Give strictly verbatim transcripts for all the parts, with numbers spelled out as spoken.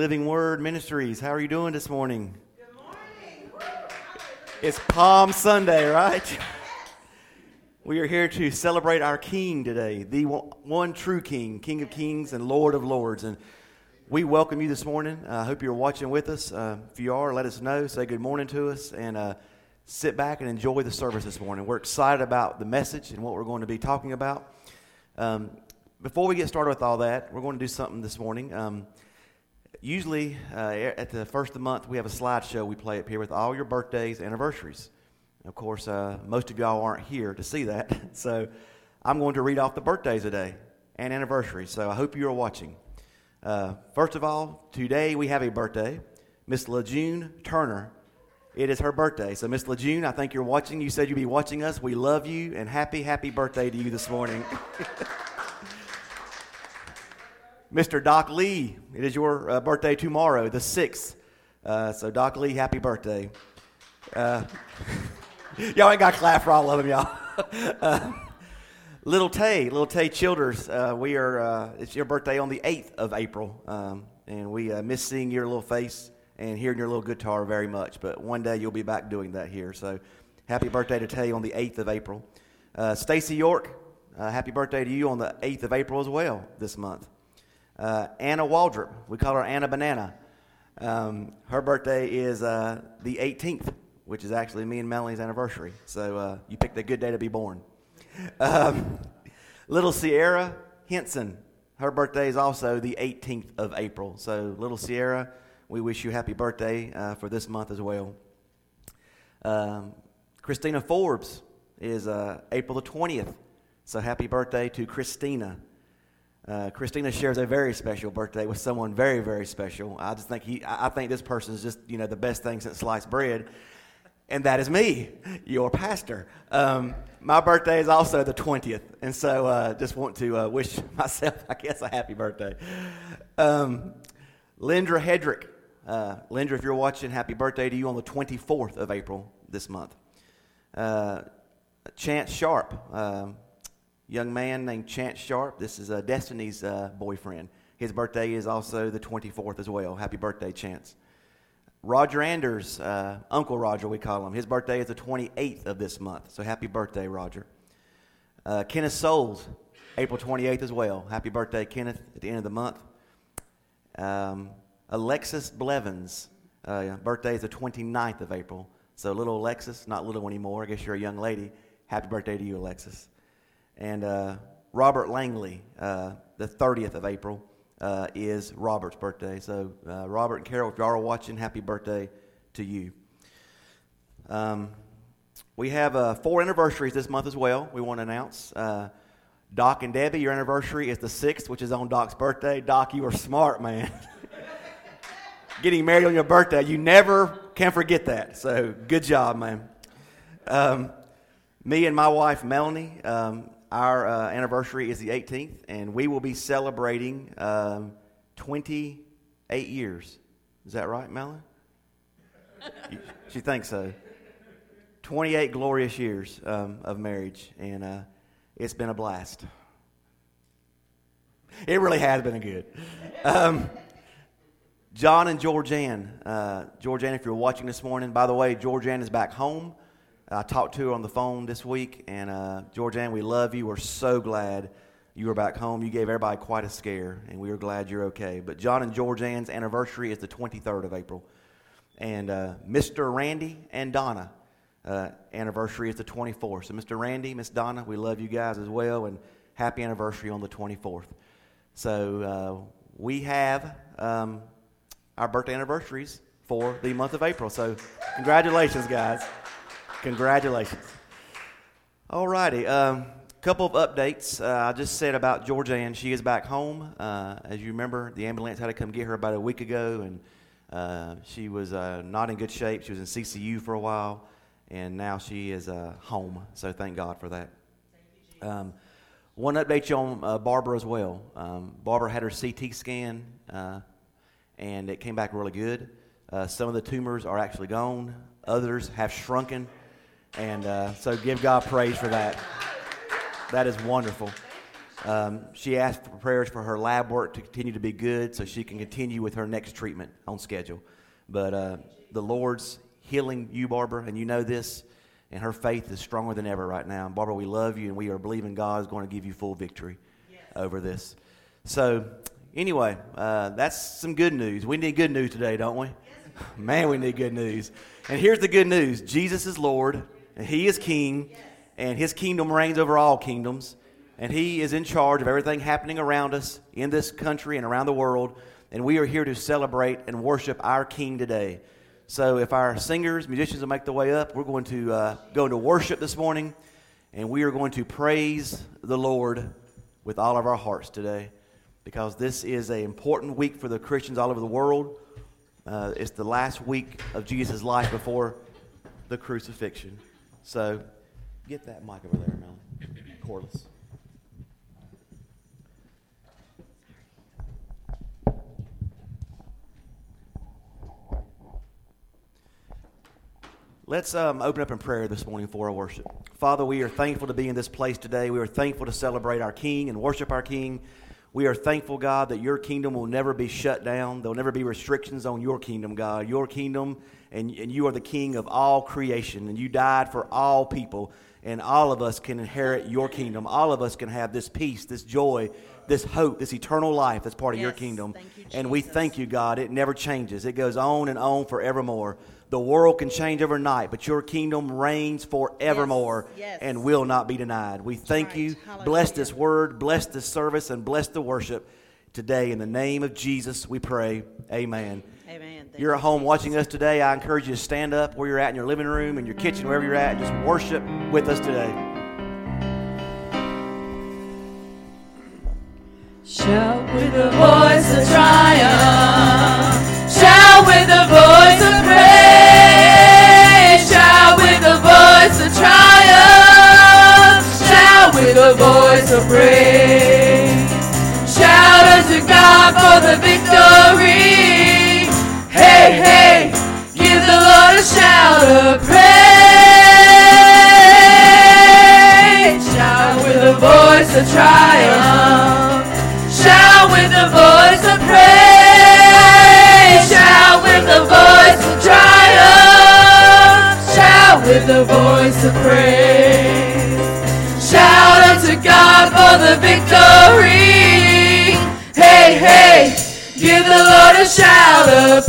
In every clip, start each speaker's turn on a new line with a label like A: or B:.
A: Living Word Ministries. How are you doing this morning? Good morning. It's Palm Sunday, right? We are here to celebrate our King today, the one true King, King of Kings and Lord of Lords. And we welcome you this morning. I uh, hope you're watching with us. Uh, if you are, let us know. Say good morning to us and uh, sit back and enjoy the service this morning. We're excited about the message and what we're going to be talking about. Um, before we get started with all that, we're going to do something this morning. Um, usually, uh, at the first of the month, we have a slideshow we play up here with all your birthdays, anniversaries. Of course, uh, most of y'all aren't here to see that, so I'm going to read off the birthdays today and anniversaries, so I hope you are watching. Uh, first of all, today we have a birthday, Miss LaJune Turner. It is her birthday, so Miss LaJune, I think you're watching. You said you'd be watching us. We love you, and happy, happy birthday to you this morning. Mister Doc Lee, it is your uh, birthday tomorrow, the sixth, uh, so Doc Lee, happy birthday. Uh, Y'all ain't got to clap for all of them, y'all. uh, Little Tay, Little Tay Childers, uh, we are, uh, it's your birthday on the eighth of April, um, and we uh, miss seeing your little face and hearing your little guitar very much, but one day you'll be back doing that here, so happy birthday to Tay on the eighth of April. Uh, Stacy York, uh, happy birthday to you on the eighth of April as well this month. Uh, Anna Waldrop, we call her Anna Banana. Um, her birthday is uh, the eighteenth. Which is actually me and Melanie's anniversary. So uh, you picked a good day to be born. Um, little Sierra Henson, her birthday is also the eighteenth of April. So little Sierra, we wish you happy birthday uh, for this month as well. Um, Christina Forbes is uh, April the twentieth. So happy birthday to Christina. Uh, Christina shares a very special birthday with someone very, very special. I just think he, I think this person is just, you know, the best thing since sliced bread. And that is me, your pastor. Um, my birthday is also the twentieth, and so uh, just want to uh, wish myself, I guess, a happy birthday. Um, Lindra Hedrick. Uh, Lindra, if you're watching, happy birthday to you on the twenty-fourth of April this month. Uh, Chance Sharp, uh, young man named Chance Sharp. This is uh, Destiny's uh, boyfriend. His birthday is also the twenty-fourth as well. Happy birthday, Chance. Roger Anders, uh, Uncle Roger, we call him. His birthday is the twenty-eighth of this month. So happy birthday, Roger. Uh, Kenneth Souls, April twenty-eighth as well. Happy birthday, Kenneth, at the end of the month. Um, Alexis Blevins, uh, birthday is the twenty-ninth of April. So little Alexis, not little anymore. I guess you're a young lady. Happy birthday to you, Alexis. And uh, Robert Langley, uh, the thirtieth of April. Uh, is Robert's birthday. So uh, Robert and Carol, if y'all are watching, happy birthday to you. Um, we have uh, four anniversaries this month as well we want to announce. Uh, Doc and Debbie, your anniversary is the sixth, which is on Doc's birthday. Doc, you are smart, man. Getting married on your birthday, you never can forget that. So good job, man. Um, me and my wife, Melanie, um, Our uh, anniversary is the eighteenth, and we will be celebrating um, twenty-eight years. Is that right, Melanie? She thinks so. twenty-eight glorious years um, of marriage, and uh, it's been a blast. It really has been a good. Um, John and Georgianne. Uh, Georgianne, if you're watching this morning, by the way, Georgianne is back home. I talked to her on the phone this week, and uh, Georgianne, we love you. We're so glad you are back home. You gave everybody quite a scare, and we are glad you're okay. But John and Georgianne's anniversary is the twenty-third of April. And uh, Mister Randy and Donna uh, anniversary is the twenty-fourth. So Mister Randy, Miss Donna, we love you guys as well, and happy anniversary on the twenty-fourth. So uh, we have um, our birthday anniversaries for the month of April. So congratulations, guys. Congratulations. All righty. A um, couple of updates. Uh, I just said about Georgianne. She is back home. Uh, as you remember, the ambulance had to come get her about a week ago, and uh, she was uh, not in good shape. She was in C C U for a while, and now she is uh, home. So thank God for that. Thank you, um, one update you on uh, Barbara as well. Um, Barbara had her C T scan, uh, and it came back really good. Uh, some of the tumors are actually gone. Others have shrunken. And uh, so give God praise for that. That is wonderful. Um, she asked for prayers for her lab work to continue to be good so she can continue with her next treatment on schedule. But uh, the Lord's healing you, Barbara, and you know this, and her faith is stronger than ever right now. And Barbara, we love you, and we are believing God is going to give you full victory yes. over this. So anyway, uh, that's some good news. We need good news today, don't we? Yes. Man, we need good news. And here's the good news. Jesus is Lord, and He is King, yes. and His kingdom reigns over all kingdoms. And He is in charge of everything happening around us in this country and around the world. And we are here to celebrate and worship our King today. So if our singers, musicians will make the way up, we're going to uh, go into worship this morning. And we are going to praise the Lord with all of our hearts today. Because this is an important week for the Christians all over the world. Uh, it's the last week of Jesus' life before the crucifixion. So get that mic over there, Melanie. Cordless. Let's um, open up in prayer this morning for our worship. Father, we are thankful to be in this place today. We are thankful to celebrate our King and worship our King. We are thankful, God, that your kingdom will never be shut down. There will never be restrictions on your kingdom, God. Your kingdom, and, and you are the King of all creation, and you died for all people, and all of us can inherit your kingdom. All of us can have this peace, this joy, this hope, this eternal life that's part of yes, your kingdom. You, and we thank you, God. It never changes. It goes on and on forevermore. The world can change overnight, but your kingdom reigns forevermore yes, yes. and will not be denied. We thank right. you. Hallelujah. Bless this word, bless this service, and bless the worship today. In the name of Jesus, we pray. Amen.
B: Amen. Thank
A: You're at home watching us today. I encourage you to stand up where you're at in your living room, in your kitchen, wherever you're at, and just worship with us today.
C: Shout with a voice of triumph. Shout with a voice of praise. Shout with a voice of triumph. Shout with a voice of praise. Shout unto God for the victory. Hey, hey, give the Lord a shout of praise. Shout with a voice of triumph. Shout with a voice of praise. Shout with a voice of triumph. Shout with a voice of praise. Shout unto God for the victory. Hey, hey, give the Lord a shout of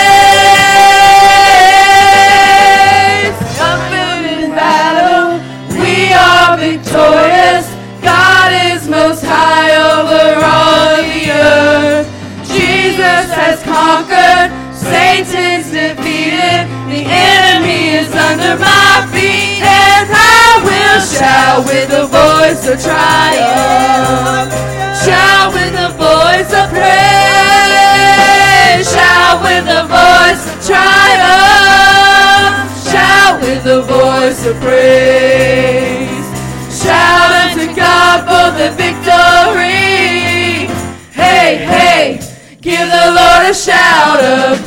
C: praise. Triumphant in battle, we are victorious. God is most high over all the earth. Jesus has conquered, Satan's defeated. The enemy is under my feet, and I will shout with a voice of triumph. Shout with a voice of praise. Shout with a voice of triumph. Shout with a voice of praise. Shout unto God for the victory. Hey, hey, give the Lord a shout of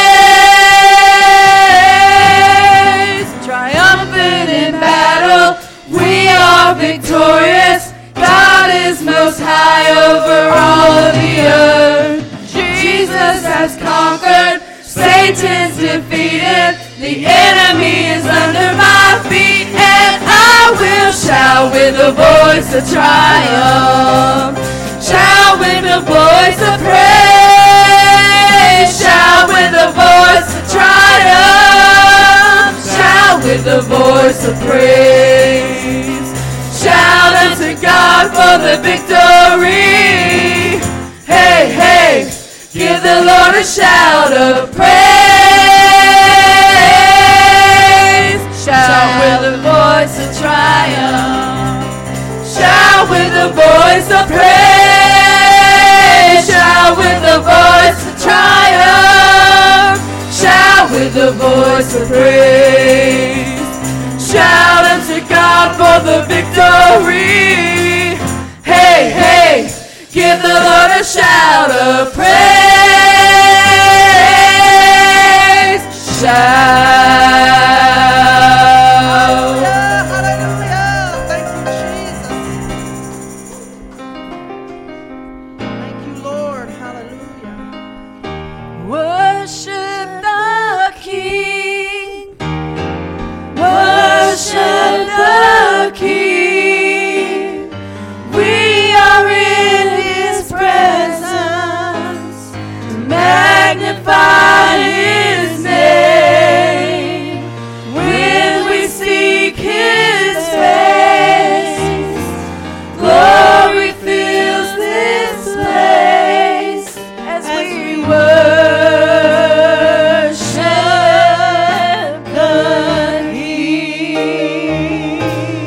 C: praise. Triumphant in battle, we are victorious. God is most high over all the earth. Jesus has conquered, Satan's defeated. The enemy is under my feet, and I will shout with a voice of triumph. Shout with a voice of praise. Shout with a voice of triumph. Shout with a voice of praise. Shout unto God for the victory. Hey, hey, give the Lord a shout of praise. Shout with a voice of triumph. Shout with a voice of praise. Shout with a voice of triumph. Shout with a voice of praise. Shout unto God for the victory. Hey, hey, give the Lord a shout of praise. Shout. Hallelujah, hallelujah. Thank you, Jesus. Worship the King. Worship the King. We are in His presence to magnify His name. When we seek His face, glory fills this place as we worship the King.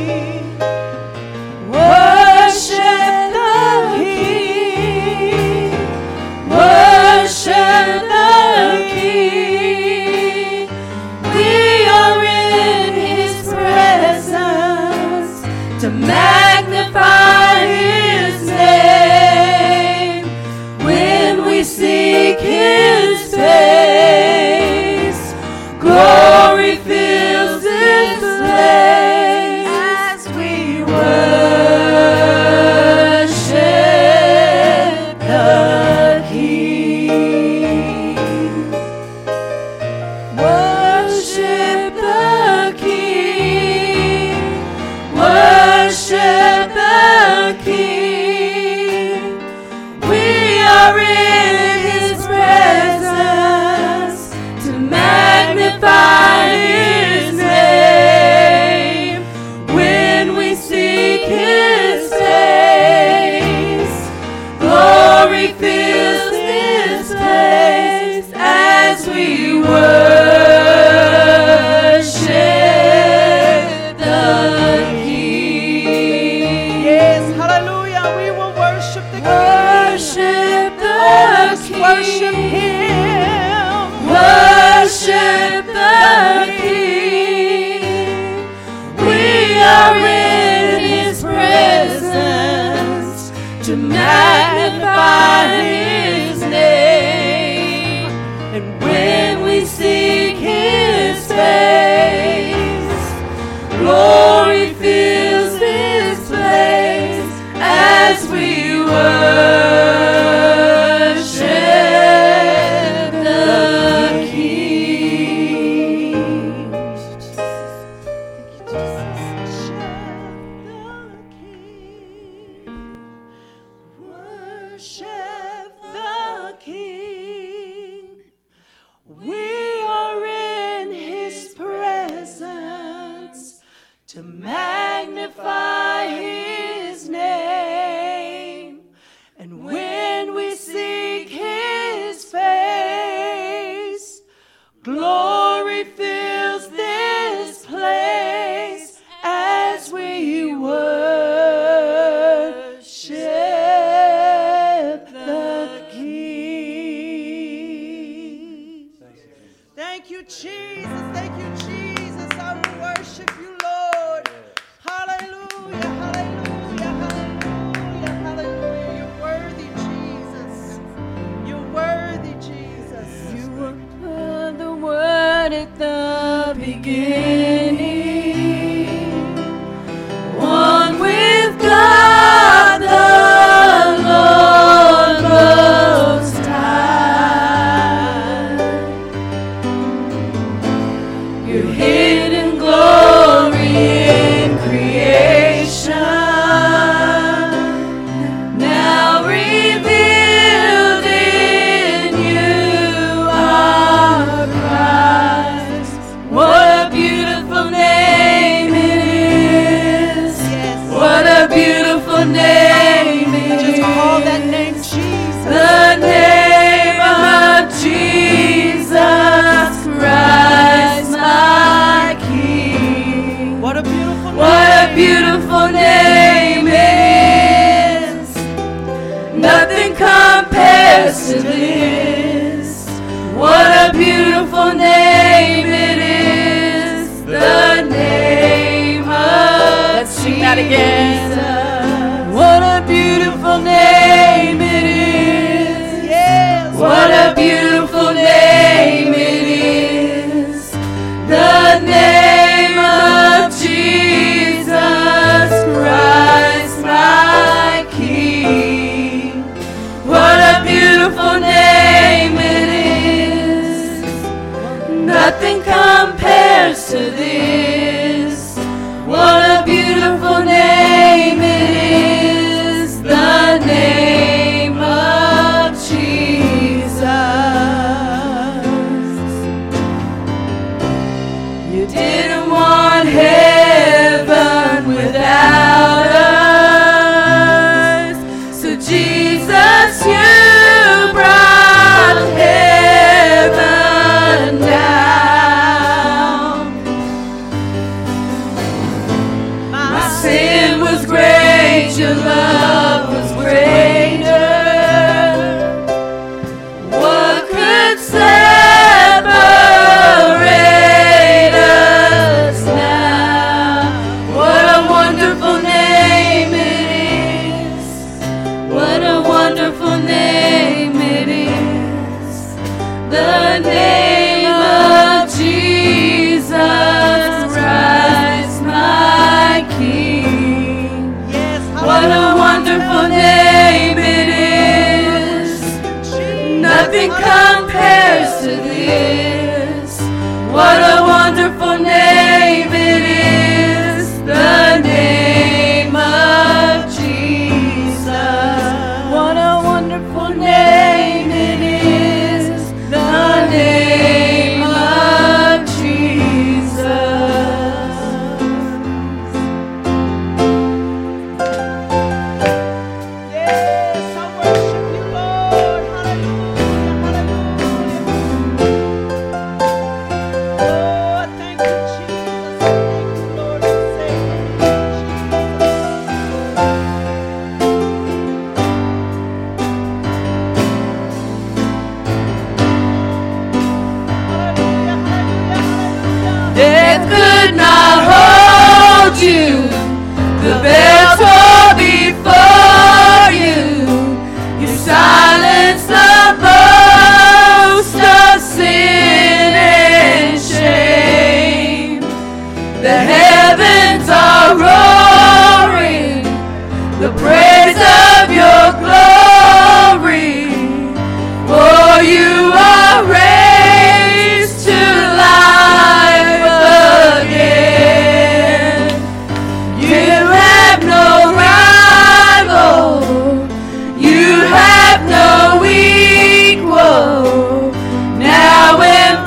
C: Worship the King. Worship the King. We are in His presence to magnify His name. When we seek His face, glory fills this place as we worship the King. Worship the King. Worship the King. We are in His presence to magnify His name. When we seek His face, glory fills this place as we worship the King.
B: Yes, hallelujah. We will worship the King.
C: Worship the King.
B: Worship Him.
C: Worship the King. We are in His presence to magnify His name. And when we seek His face, glory fills this place as we worship the King.
B: Worship the King. We are in His presence to magnify His name. And when we seek His face, glory fills this place as we worship the King. Thank you, Jesus. Thank you, Jesus. I will worship you, Lord. Hallelujah, hallelujah, hallelujah, hallelujah. You're worthy, Jesus. You're worthy, Jesus.
C: You were the Word at the beginning, one with God the Lord Most High. Your hidden glory in creation, now revealed in you are Christ. What a beautiful name it is. What a beautiful name it is.
B: Just call that name Jesus.
C: The name of Jesus Christ, my King.
B: What a beautiful name.
C: What a beautiful name it is. Nothing compares to this. What a beautiful name it is. The name of Let's sing that again. What a beautiful name it is.
B: Yes.
C: What a beautiful name it is. The name of Jesus Christ, my King. What a beautiful name it is. to this. What a beautiful name it is, the name of Jesus. You didn't want heaven without us, so Jesus, you brought heaven down. My sin was great, your love was greater. What could separate us now? What a wonderful name it is. What a wonderful name it is. The name of Jesus Christ, my King.
B: Yes,
C: What a wonderful name it is. Nothing compares to this. What a wonderful name it is. The name of Jesus. What a wonderful name it is. The name of Jesus.
B: Yes, I worship you, Lord. Hallelujah, hallelujah. Oh, thank you, Jesus. Thank you, Lord, for saving me, Hallelujah, hallelujah, hallelujah.
C: Death could not hold you. The veil tore before you. You silenced the boast of sin and shame. The heavens are roaring the praise of your glory. For you are raised to life again. You have no rival. You have no equal. Now and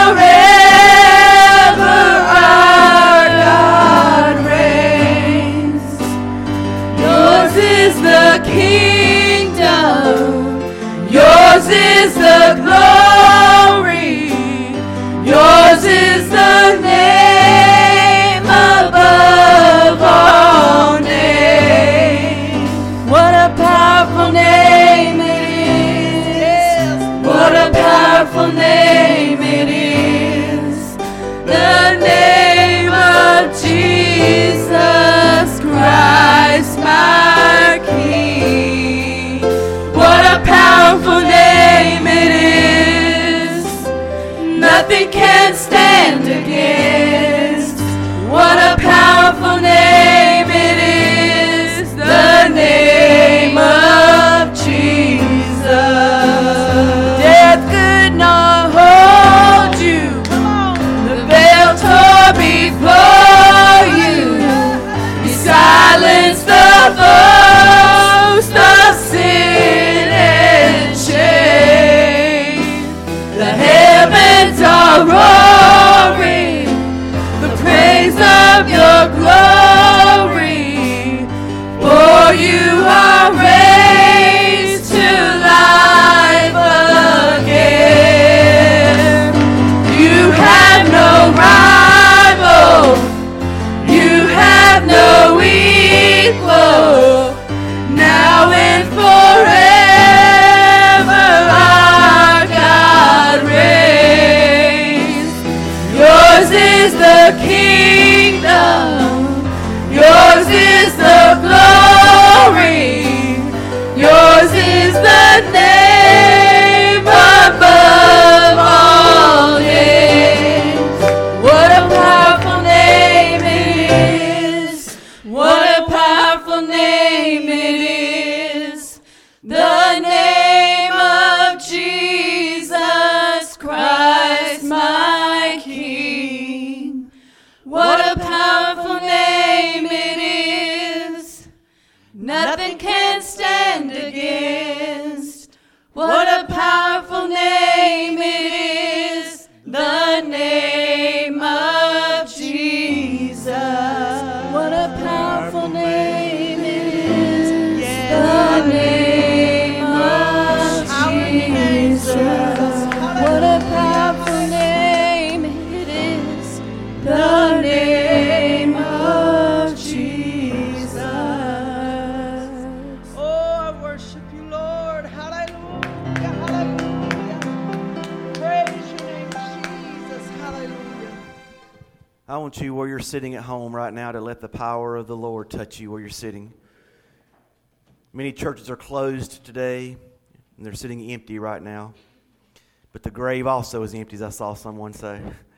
C: forever our God reigns. Yours is the kingdom. Yours is the glory. Yours is the name above all names. What a powerful name it is. What a powerful name it is. The name of Jesus Christ, my King. What a powerful name it is. Nothing can stand against. What a powerful name it is. The name of Jesus. Death could not hold you. The veil tore before you. You silenced the boast of sin and shame. The heavens are roaring the praise of your glory. For you are raised to life again. You have no rival. You have no equal. Now and forever our God reigns. Yours is the kingdom. Yours is the glory. Yours is the name above all names. What a powerful name it is. What a powerful name it is. The name of Jesus Christ, my King.
A: I want you, where you're sitting at home right now, to let the power of the Lord touch you where you're sitting. Many churches are closed today, and they're sitting empty right now. But the grave also is empty, as I saw someone say.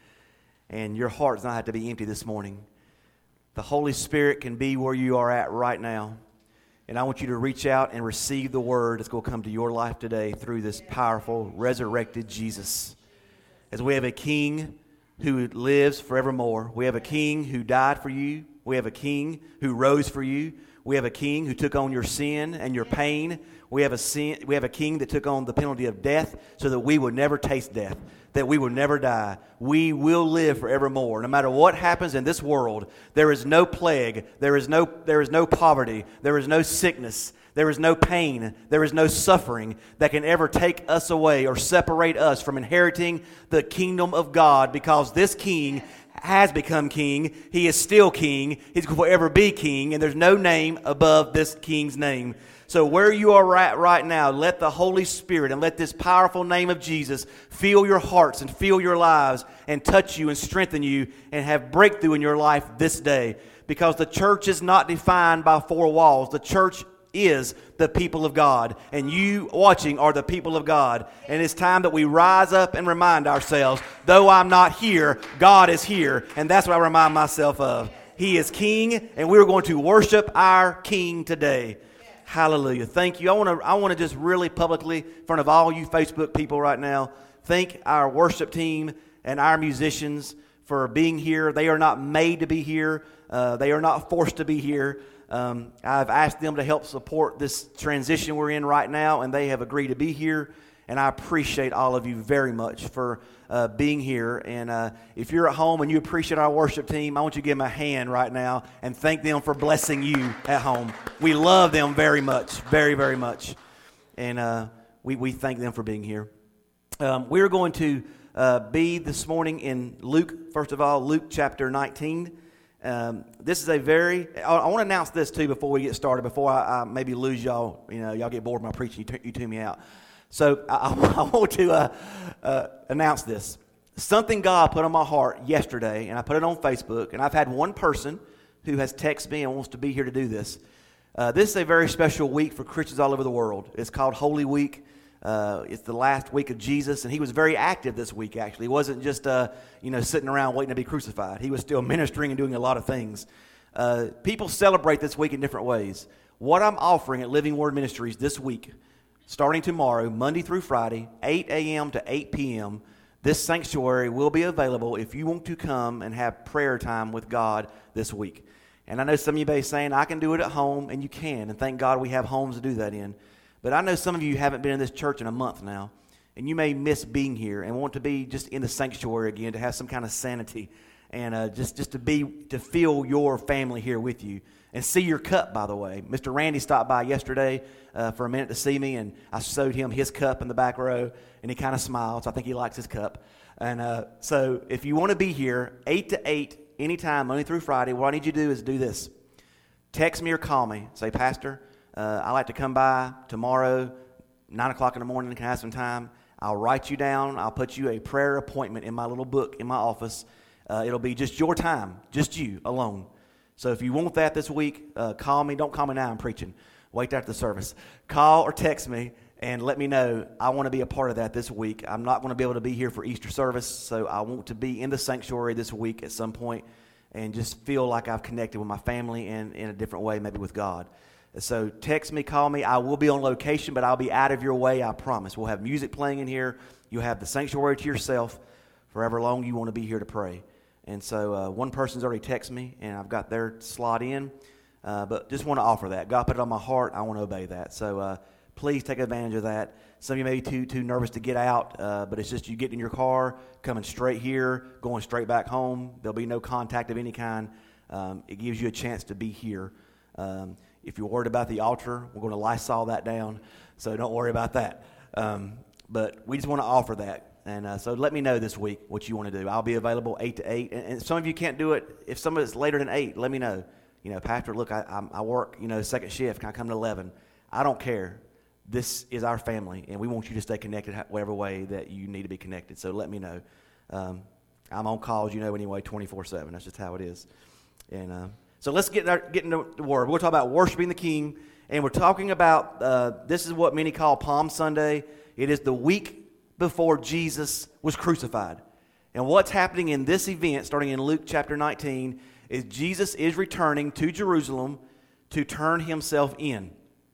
A: And your heart does not have to be empty this morning. The Holy Spirit can be where you are at right now. And I want you to reach out and receive the word that's going to come to your life today through this powerful, resurrected Jesus. As we have a King who lives forevermore. We have a King who died for you. We have a King who rose for you. We have a King who took on your sin and your pain. We have a sin, we have a King that took on the penalty of death so that we would never taste death, that we would never die. We will live forevermore. No matter what happens in this world, there is no plague, there is no, there is no poverty, there is no sickness, there is no pain, there is no suffering that can ever take us away or separate us from inheriting the kingdom of God, because this King has become King. He is still King. He's going to forever be King, and there's no name above this King's name. So where you are at right now, let the Holy Spirit and let this powerful name of Jesus fill your hearts and fill your lives and touch you and strengthen you and have breakthrough in your life this day. Because the church is not defined by four walls. The church is the people of God, and you watching are the people of God. And it's time that we rise up and remind ourselves, though I'm not here, God is here, and that's what I remind myself of. He is King, and we're going to worship our King today. Hallelujah. Thank you. I want to I want to just really publicly, in front of all you Facebook people right now, thank our worship team and our musicians for being here. They are not made to be here. Uh, they are not forced to be here. Um, I've asked them to help support this transition we're in right now, and they have agreed to be here. And I appreciate all of you very much for uh, being here. And uh, if you're at home and you appreciate our worship team, I want you to give them a hand right now and thank them for blessing you at home. We love them very much, very, very much. And uh, we, we thank them for being here. Um, we're going to uh, be this morning in Luke, first of all, Luke chapter nineteen. Um, this is a very, I, I want to announce this too before we get started, before I, I maybe lose y'all, you know, y'all get bored of my preaching, you, t- you tune me out. So I, I want to uh, uh, announce this. Something God put on my heart yesterday, and I put it on Facebook, and I've had one person who has texted me and wants to be here to do this. Uh, this is a very special week for Christians all over the world. It's called Holy Week. Uh, it's the last week of Jesus, and he was very active this week, actually. He wasn't just, uh, you know, sitting around waiting to be crucified. He was still ministering and doing a lot of things. Uh, people celebrate this week in different ways. What I'm offering at Living Word Ministries this week, starting tomorrow, Monday through Friday, eight a.m. to eight p.m., this sanctuary will be available if you want to come and have prayer time with God this week. And I know some of you may be saying, I can do it at home, and you can, and thank God we have homes to do that in. But I know some of you haven't been in this church in a month now, and you may miss being here and want to be just in the sanctuary again, to have some kind of sanity, and uh, just, just to be to feel your family here with you. And see your cup, by the way. Mister Randy stopped by yesterday uh, for a minute to see me, and I showed him his cup in the back row, and he kind of smiled, so I think he likes his cup. And uh, so if you want to be here, eight to eight, anytime, Monday through Friday, what I need you to do is do this. Text me or call me. Say, Pastor, uh, I'd like to come by tomorrow, nine o'clock in the morning, can I have some time? I'll write you down. I'll put you a prayer appointment in my little book in my office. Uh, it'll be just your time, just you alone. So if you want that this week, uh, call me. Don't call me now, I'm preaching. Wait after the service. Call or text me and let me know. I want to be a part of that this week. I'm not going to be able to be here for Easter service, so I want to be in the sanctuary this week at some point and just feel like I've connected with my family and in a different way, maybe with God. So text me, call me. I will be on location, but I'll be out of your way, I promise. We'll have music playing in here. You'll have the sanctuary to yourself forever long you want to be here to pray. And so uh, one person's already texted me, and I've got their slot in. Uh, but just want to offer that. God put it on my heart. I want to obey that. So uh, please take advantage of that. Some of you may be too too nervous to get out, uh, but it's just you get in your car, coming straight here, going straight back home. There'll be no contact of any kind. Um, it gives you a chance to be here. Um, if you're worried about the altar, we're going to Lysol that down, so don't worry about that. Um, but we just want to offer that. And uh, so let me know this week what you want to do. I'll be available eight to eight. And, and some of you can't do it. If some of it's later than eight, let me know. You know, Pastor, look, I, I, I work, you know, second shift. Can I come to eleven? I don't care. This is our family, and we want you to stay connected whatever way that you need to be connected. So let me know. Um, I'm on call, as you know, anyway, twenty-four seven. That's just how it is. And uh, so let's get, our, get into the Word. We'll talk about worshiping the King, and we're talking about, uh, this is what many call Palm Sunday. It is the week before Jesus was crucified. And what's happening in this event, starting in Luke chapter nineteen, is Jesus is returning to Jerusalem to turn himself in.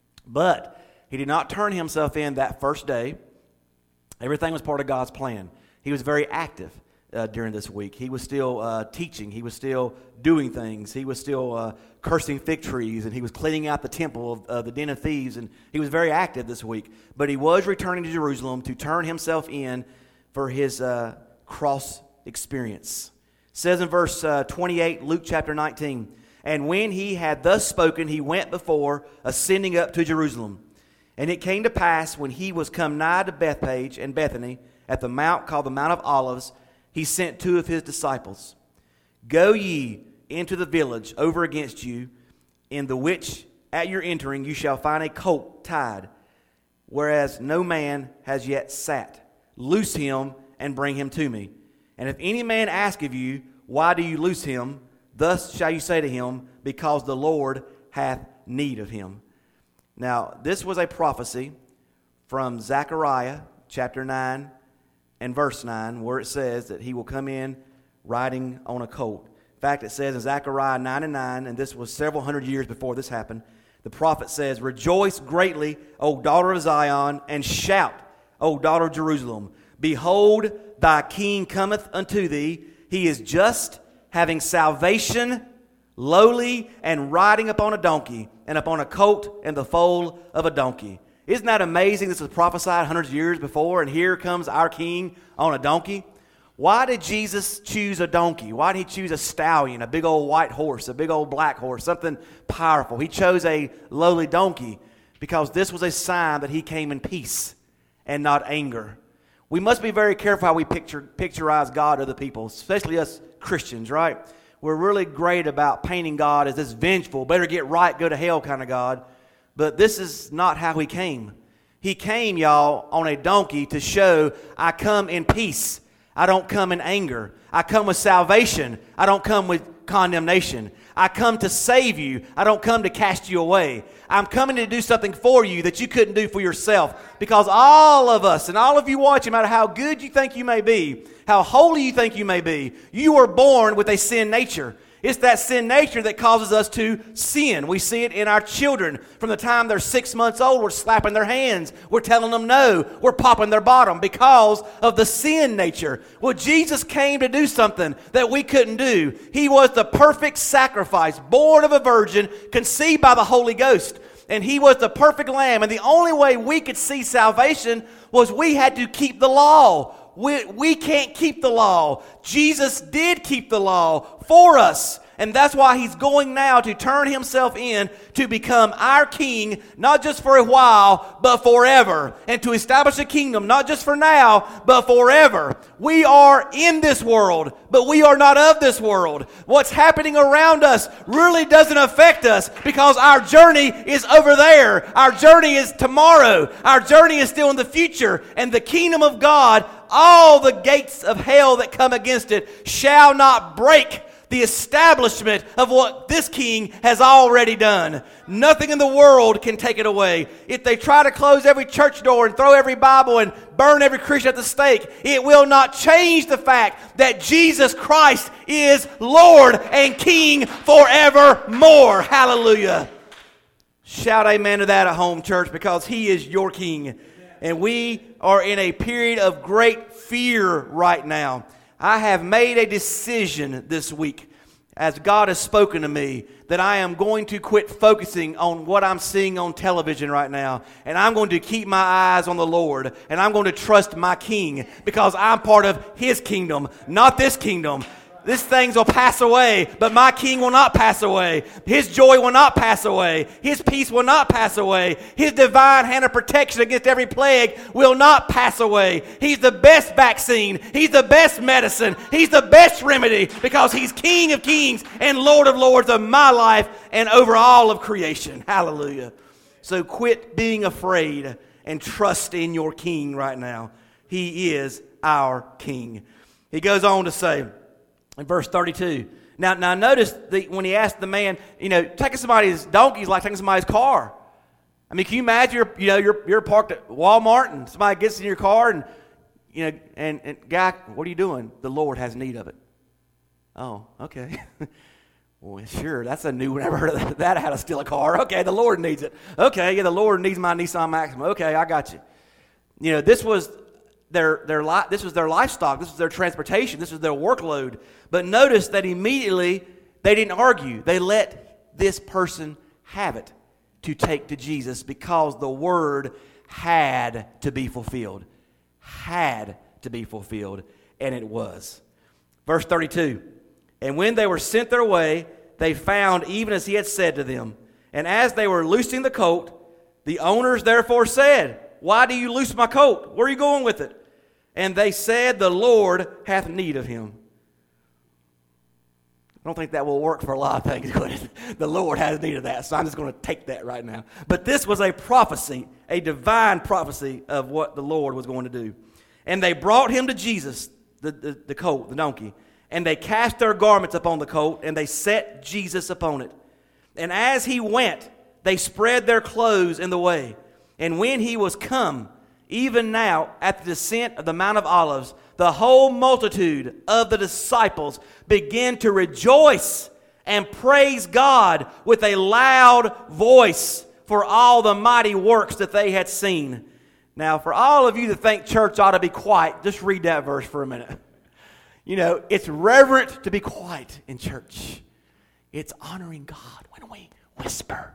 A: But he did not turn himself in that first day. Everything was part of God's plan. He was very active uh, during this week. He was still uh, teaching. He was still doing things. He was still uh, cursing fig trees, and he was cleaning out the temple of uh, the den of thieves, and he was very active this week. But he was returning to Jerusalem to turn himself in for his uh, cross experience. It says in verse uh, twenty-eight, Luke chapter nineteen, "And when he had thus spoken, he went before, ascending up to Jerusalem. And it came to pass, when he was come nigh to Bethpage and Bethany, at the mount called the Mount of Olives, he sent two of his disciples. Go ye into the village over against you, in the which at your entering you shall find a colt tied, whereas no man has yet sat. Loose him and bring him to me. And if any man ask of you, why do you loose him? Thus shall you say to him, because the Lord hath need of him." Now, this was a prophecy from Zechariah chapter nine and verse nine, where it says that he will come in riding on a colt. In fact, it says in Zechariah nine and nine, and this was several hundred years before this happened, the prophet says, "Rejoice greatly, O daughter of Zion, and shout, O daughter of Jerusalem. Behold, thy king cometh unto thee. He is just, having salvation, lowly, and riding upon a donkey, and upon a colt and the foal of a donkey." Isn't that amazing? This was prophesied hundreds of years before, and here comes our king on a donkey. Why did Jesus choose a donkey? Why did he choose a stallion, a big old white horse, a big old black horse, something powerful? He chose a lowly donkey because this was a sign that he came in peace and not anger. We must be very careful how we picture picturize God to other people, especially us Christians, right? We're really great about painting God as this vengeful, better get right, go to hell kind of God. But this is not how he came. He came, y'all, on a donkey to show, I come in peace. I don't come in anger. I come with salvation. I don't come with condemnation. I come to save you. I don't come to cast you away. I'm coming to do something for you that you couldn't do for yourself. Because all of us, and all of you watching, no matter how good you think you may be, how holy you think you may be, you were born with a sin nature. It's that sin nature that causes us to sin. We see it in our children. From the time they're six months old, we're slapping their hands. We're telling them no. We're popping their bottom because of the sin nature. Well, Jesus came to do something that we couldn't do. He was the perfect sacrifice, born of a virgin, conceived by the Holy Ghost. And he was the perfect lamb. And the only way we could see salvation was we had to keep the law. We, we can't keep the law. Jesus did keep the law for us. And that's why he's going now to turn himself in to become our king, not just for a while, but forever. And to establish a kingdom, not just for now, but forever. We are in this world, but we are not of this world. What's happening around us really doesn't affect us because our journey is over there. Our journey is tomorrow. Our journey is still in the future. And the kingdom of God, all the gates of hell that come against it shall not break the establishment of what this king has already done. Nothing in the world can take it away. If they try to close every church door and throw every Bible and burn every Christian at the stake, it will not change the fact that Jesus Christ is Lord and King forevermore. Hallelujah. Shout amen to that at home, church, because he is your king. And we are in a period of great fear right now. I have made a decision this week, as God has spoken to me, that I am going to quit focusing on what I'm seeing on television right now. And I'm going to keep my eyes on the Lord. And I'm going to trust my King because I'm part of his kingdom, not this kingdom. These things will pass away, but my king will not pass away. His joy will not pass away. His peace will not pass away. His divine hand of protection against every plague will not pass away. He's the best vaccine. He's the best medicine. He's the best remedy because he's King of kings and Lord of lords of my life and over all of creation. Hallelujah. So quit being afraid and trust in your King right now. He is our King. He goes on to say in verse thirty-two. Now, now notice the, when he asked the man, you know, taking somebody's donkey is like taking somebody's car. I mean, can you imagine you're, you know, you're, you're parked at Walmart and somebody gets in your car and, you know, and, and guy, what are you doing? The Lord has need of it. Oh, okay. Well, sure, that's a new one. I've never heard of that, how to steal a car. Okay, the Lord needs it. Okay, yeah, the Lord needs my Nissan Maxima. Okay, I got you. You know, this was their their li- this was their livestock. This was their transportation. This was their workload. But notice that immediately they didn't argue. They let this person have it to take to Jesus because the word had to be fulfilled. Had to be fulfilled, and it was. Verse thirty-two. And when they were sent their way, they found even as he had said to them. And as they were loosing the colt, the owners therefore said, Why do you loose my colt? Where are you going with it? And they said, The Lord hath need of him. I don't think that will work for a lot of things. The Lord has need of that, so I'm just going to take that right now. But this was a prophecy, a divine prophecy of what the Lord was going to do. And they brought him to Jesus, the, the, the colt, the donkey. And they cast their garments upon the colt, and they set Jesus upon it. And as he went, they spread their clothes in the way. And when he was come, even now at the descent of the Mount of Olives, the whole multitude of the disciples began to rejoice and praise God with a loud voice for all the mighty works that they had seen. Now, for all of you that think church ought to be quiet, just read that verse for a minute. You know, it's reverent to be quiet in church. It's honoring God when we whisper.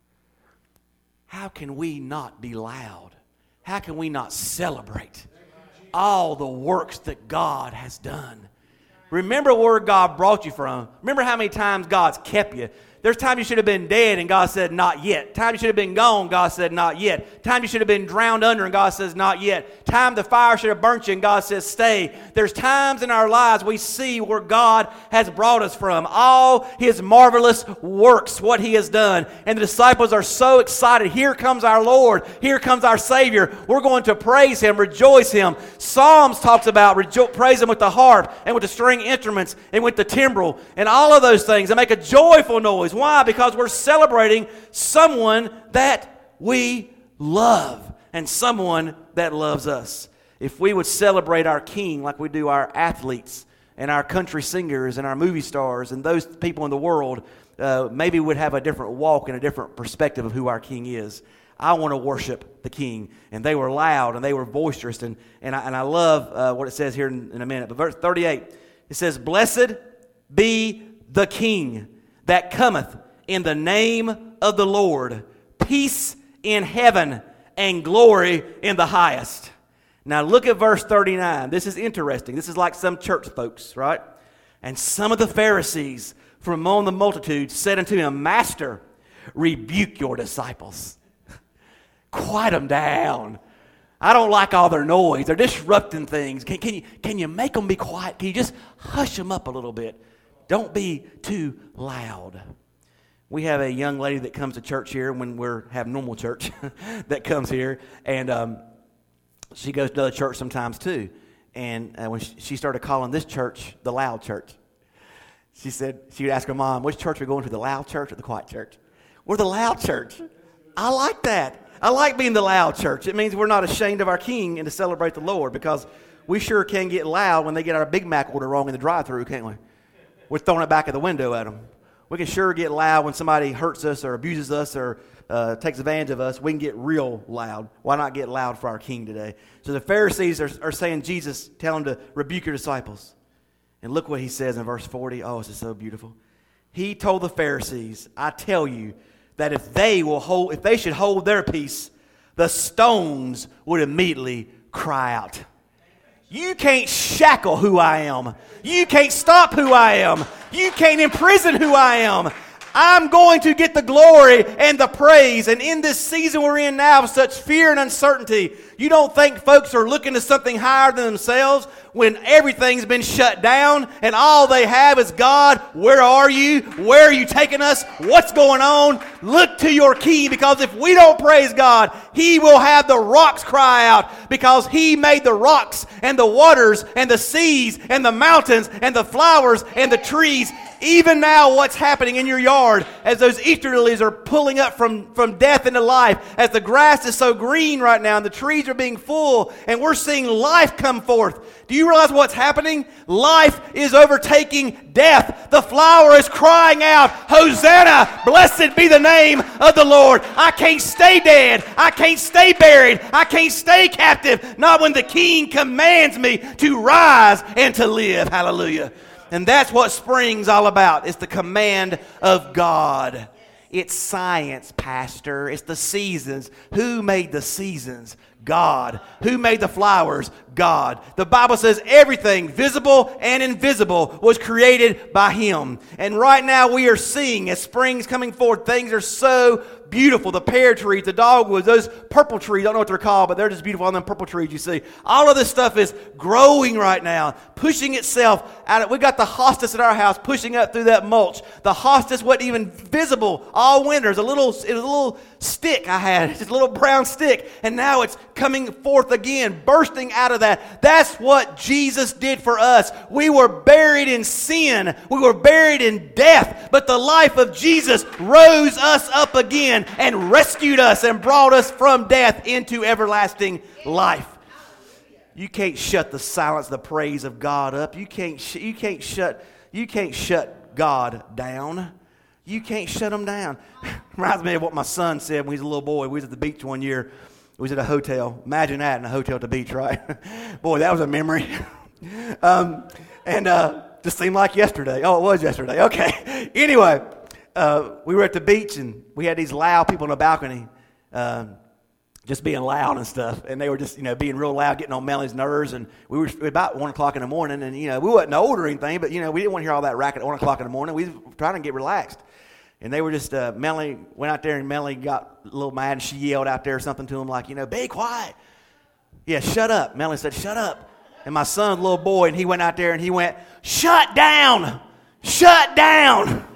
A: How can we not be loud? How can we not celebrate all the works that God has done? Remember where God brought you from. Remember how many times God's kept you. There's times you should have been dead and God said, not yet. Time you should have been gone, God said, not yet. Time you should have been drowned under and God says, not yet. Time the fire should have burnt you and God says, stay. There's times in our lives we see where God has brought us from. All his marvelous works, what he has done. And the disciples are so excited. Here comes our Lord. Here comes our Savior. We're going to praise him, rejoice him. Psalms talks about rejo- praise him with the harp and with the string instruments and with the timbrel and all of those things and make a joyful noise. Why? Because we're celebrating someone that we love and someone that loves us. If we would celebrate our King like we do our athletes and our country singers and our movie stars and those people in the world, uh, maybe we'd have a different walk and a different perspective of who our King is. I want to worship the King. And they were loud and they were boisterous. And, and, I, and I love uh, what it says here in, in a minute. But verse thirty-eight, it says, Blessed be the King that cometh in the name of the Lord, peace in heaven and glory in the highest. Now look at verse thirty-nine. This is interesting. This is like some church folks, right? And some of the Pharisees from among the multitude said unto him, Master, rebuke your disciples. Quiet them down. I don't like all their noise. They're disrupting things. Can, can, you, can you make them be quiet? Can you just hush them up a little bit? Don't be too loud. We have a young lady that comes to church here when we have normal church that comes here, and um, she goes to other church sometimes too. And uh, when she started calling this church the loud church, she said she would ask her mom, "Which church are we going to? The loud church or the quiet church?" We're the loud church. I like that. I like being the loud church. It means we're not ashamed of our King and to celebrate the Lord, because we sure can get loud when they get our Big Mac order wrong in the drive-thru, can't we? We're throwing it back at the window at them. We can sure get loud when somebody hurts us or abuses us or uh, takes advantage of us. We can get real loud. Why not get loud for our King today? So the Pharisees are, are saying, Jesus, tell him to rebuke your disciples. And look what he says in verse forty. Oh, this is so beautiful. He told the Pharisees, I tell you that if they will hold, if they should hold their peace, the stones would immediately cry out. You can't shackle who I am. You can't stop who I am. You can't imprison who I am. I'm going to get the glory and the praise. And in this season we're in now of such fear and uncertainty, you don't think folks are looking to something higher than themselves? when everything's been shut down and all they have is, God, where are you? Where are you taking us? What's going on? Look to your King, because if we don't praise God, He will have the rocks cry out, because He made the rocks and the waters and the seas and the mountains and the flowers and the trees. Even now, what's happening in your yard as those Easter lilies are pulling up from, from death into life, as the grass is so green right now and the trees are being full and we're seeing life come forth. Do you realize what's happening? Life is overtaking death. The flower is crying out, Hosanna, blessed be the name of the Lord. I can't stay dead. I can't stay buried. I can't stay captive. Not when the King commands me to rise and to live. Hallelujah. And that's what spring's all about. It's the command of God. It's science, Pastor. It's the seasons. Who made the seasons? God. Who made the flowers? God. The Bible says everything, visible and invisible, was created by Him. And right now we are seeing, as spring's coming forward, things are so beautiful. The pear trees, the dogwoods, those purple trees, I don't know what they're called, but they're just beautiful on them purple trees you see. All of this stuff is growing right now, pushing itself out of, we got the hostas at our house pushing up through that mulch. The hostas wasn't even visible all winter. It was a little, it was a little stick I had, just a little brown stick, and now it's coming forth again, bursting out of that. That's what Jesus did for us. We were buried in sin. We were buried in death, but the life of Jesus rose us up again and rescued us and brought us from death into everlasting life. You can't shut the silence, the praise of God up. You can't. Sh- you can't shut. You can't shut God down. You can't shut Him down. Reminds me of what my son said when he was a little boy. We was at the beach one year. We was at a hotel. Imagine that, in a hotel at the beach, right? Boy, that was a memory. um, and uh, just seemed like yesterday. Oh, it was yesterday. Okay. Anyway. Uh, we were at the beach, and we had these loud people on the balcony um, just being loud and stuff. And they were just, you know, being real loud, getting on Melanie's nerves. And we were about one o'clock in the morning, and, you know, we wasn't old or anything, but, you know, we didn't want to hear all that racket at one o'clock in the morning. We were trying to get relaxed. And they were just, uh, Melanie went out there, and Melanie got a little mad, and she yelled out there something to him like, you know, be quiet. Yeah, shut up. Melanie said, shut up. And my son's a little boy, and he went out there, and he went, shut down. Shut down.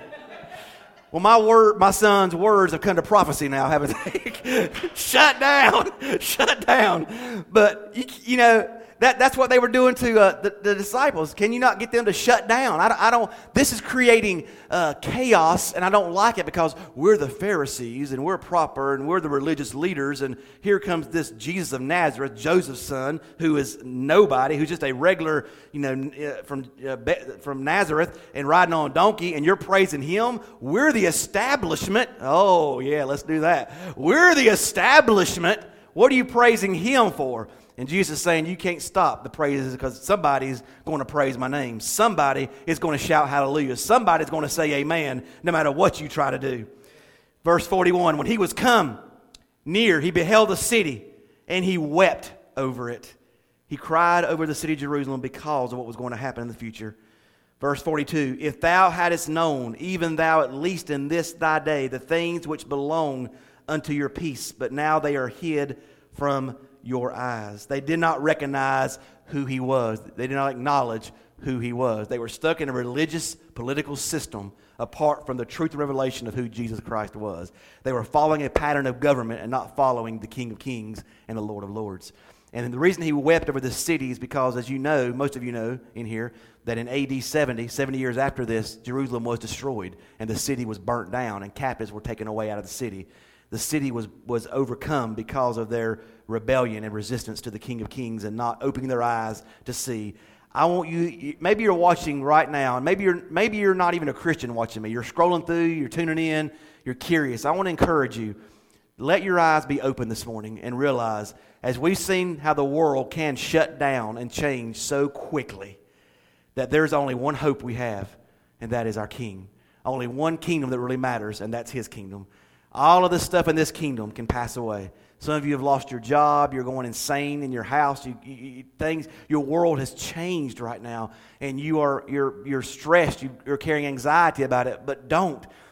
A: Well, my word, my son's words have come to prophecy now, haven't they? Shut down, shut down. But you, you know that that's what they were doing to uh, the, the disciples. Can you not get them to shut down? I, I don't. This is creating uh, chaos, and I don't like it, because we're the Pharisees and we're proper and we're the religious leaders. And here comes this Jesus of Nazareth, Joseph's son, who is nobody, who's just a regular, you know, uh, from uh, from Nazareth and riding on a donkey, and you're praising him. We're the establishment. Oh yeah, let's do that. We're the establishment. What are you praising him for? And Jesus is saying, you can't stop the praises, because somebody's going to praise my name. Somebody is going to shout hallelujah. Somebody's going to say amen, no matter what you try to do. Verse forty-one, when he was come near, he beheld the city, and he wept over it. He cried over the city of Jerusalem because of what was going to happen in the future. Verse forty-two, if thou hadst known, even thou at least in this thy day, the things which belong unto your peace, but now they are hid from your eyes. They did not recognize who he was. They did not acknowledge who he was. They were stuck in a religious, political system apart from the truth and revelation of who Jesus Christ was. They were following a pattern of government and not following the King of Kings and the Lord of Lords. And the reason he wept over the city is because, as you know, most of you know in here, that in A D seventy, seventy years after this, Jerusalem was destroyed and the city was burnt down and captives were taken away out of the city. The city was, was overcome because of their rebellion and resistance to the King of Kings and not opening their eyes to see. I want you, maybe you're watching right now, and maybe you're, maybe you're not even a Christian watching me. You're scrolling through, you're tuning in, you're curious. I want to encourage you, let your eyes be open this morning and realize, as we've seen how the world can shut down and change so quickly, that there's only one hope we have, and that is our King. Only one kingdom that really matters, and that's His kingdom. All of this stuff in this kingdom can pass away. Some of you have lost your job. You're going insane in your house. You, you, you, things, your world has changed right now, and you are you're you're stressed. You, you're carrying anxiety about it. But don't,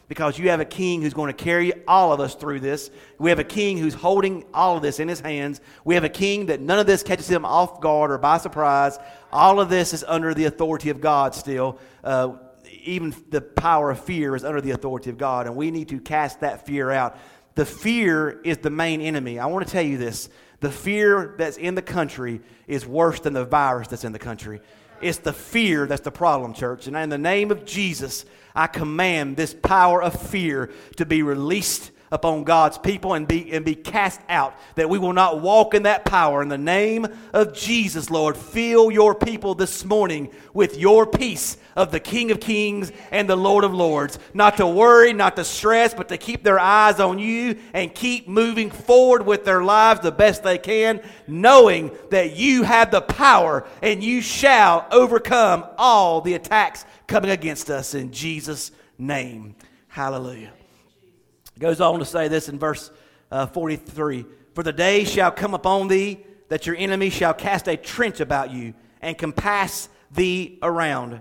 A: because you have a king who's going to carry all of us through this. We have a king who's holding all of this in his hands. We have a king that none of this catches him off guard or by surprise. All of this is under the authority of God still. Uh, even the power of fear is under the authority of God, and we need to cast that fear out. The fear is the main enemy. I want to tell you this. The fear that's in the country is worse than the virus that's in the country. It's the fear that's the problem, church. And in the name of Jesus, I command this power of fear to be released upon God's people and be and be cast out, that we will not walk in that power. In the name of Jesus, Lord, fill your people this morning with your peace of the King of Kings and the Lord of Lords. Not to worry, not to stress, but to keep their eyes on you and keep moving forward with their lives the best they can, knowing that you have the power and you shall overcome all the attacks coming against us in Jesus' name. Hallelujah. Goes on to say this in verse uh, forty-three. For the day shall come upon thee that your enemy shall cast a trench about you and compass thee around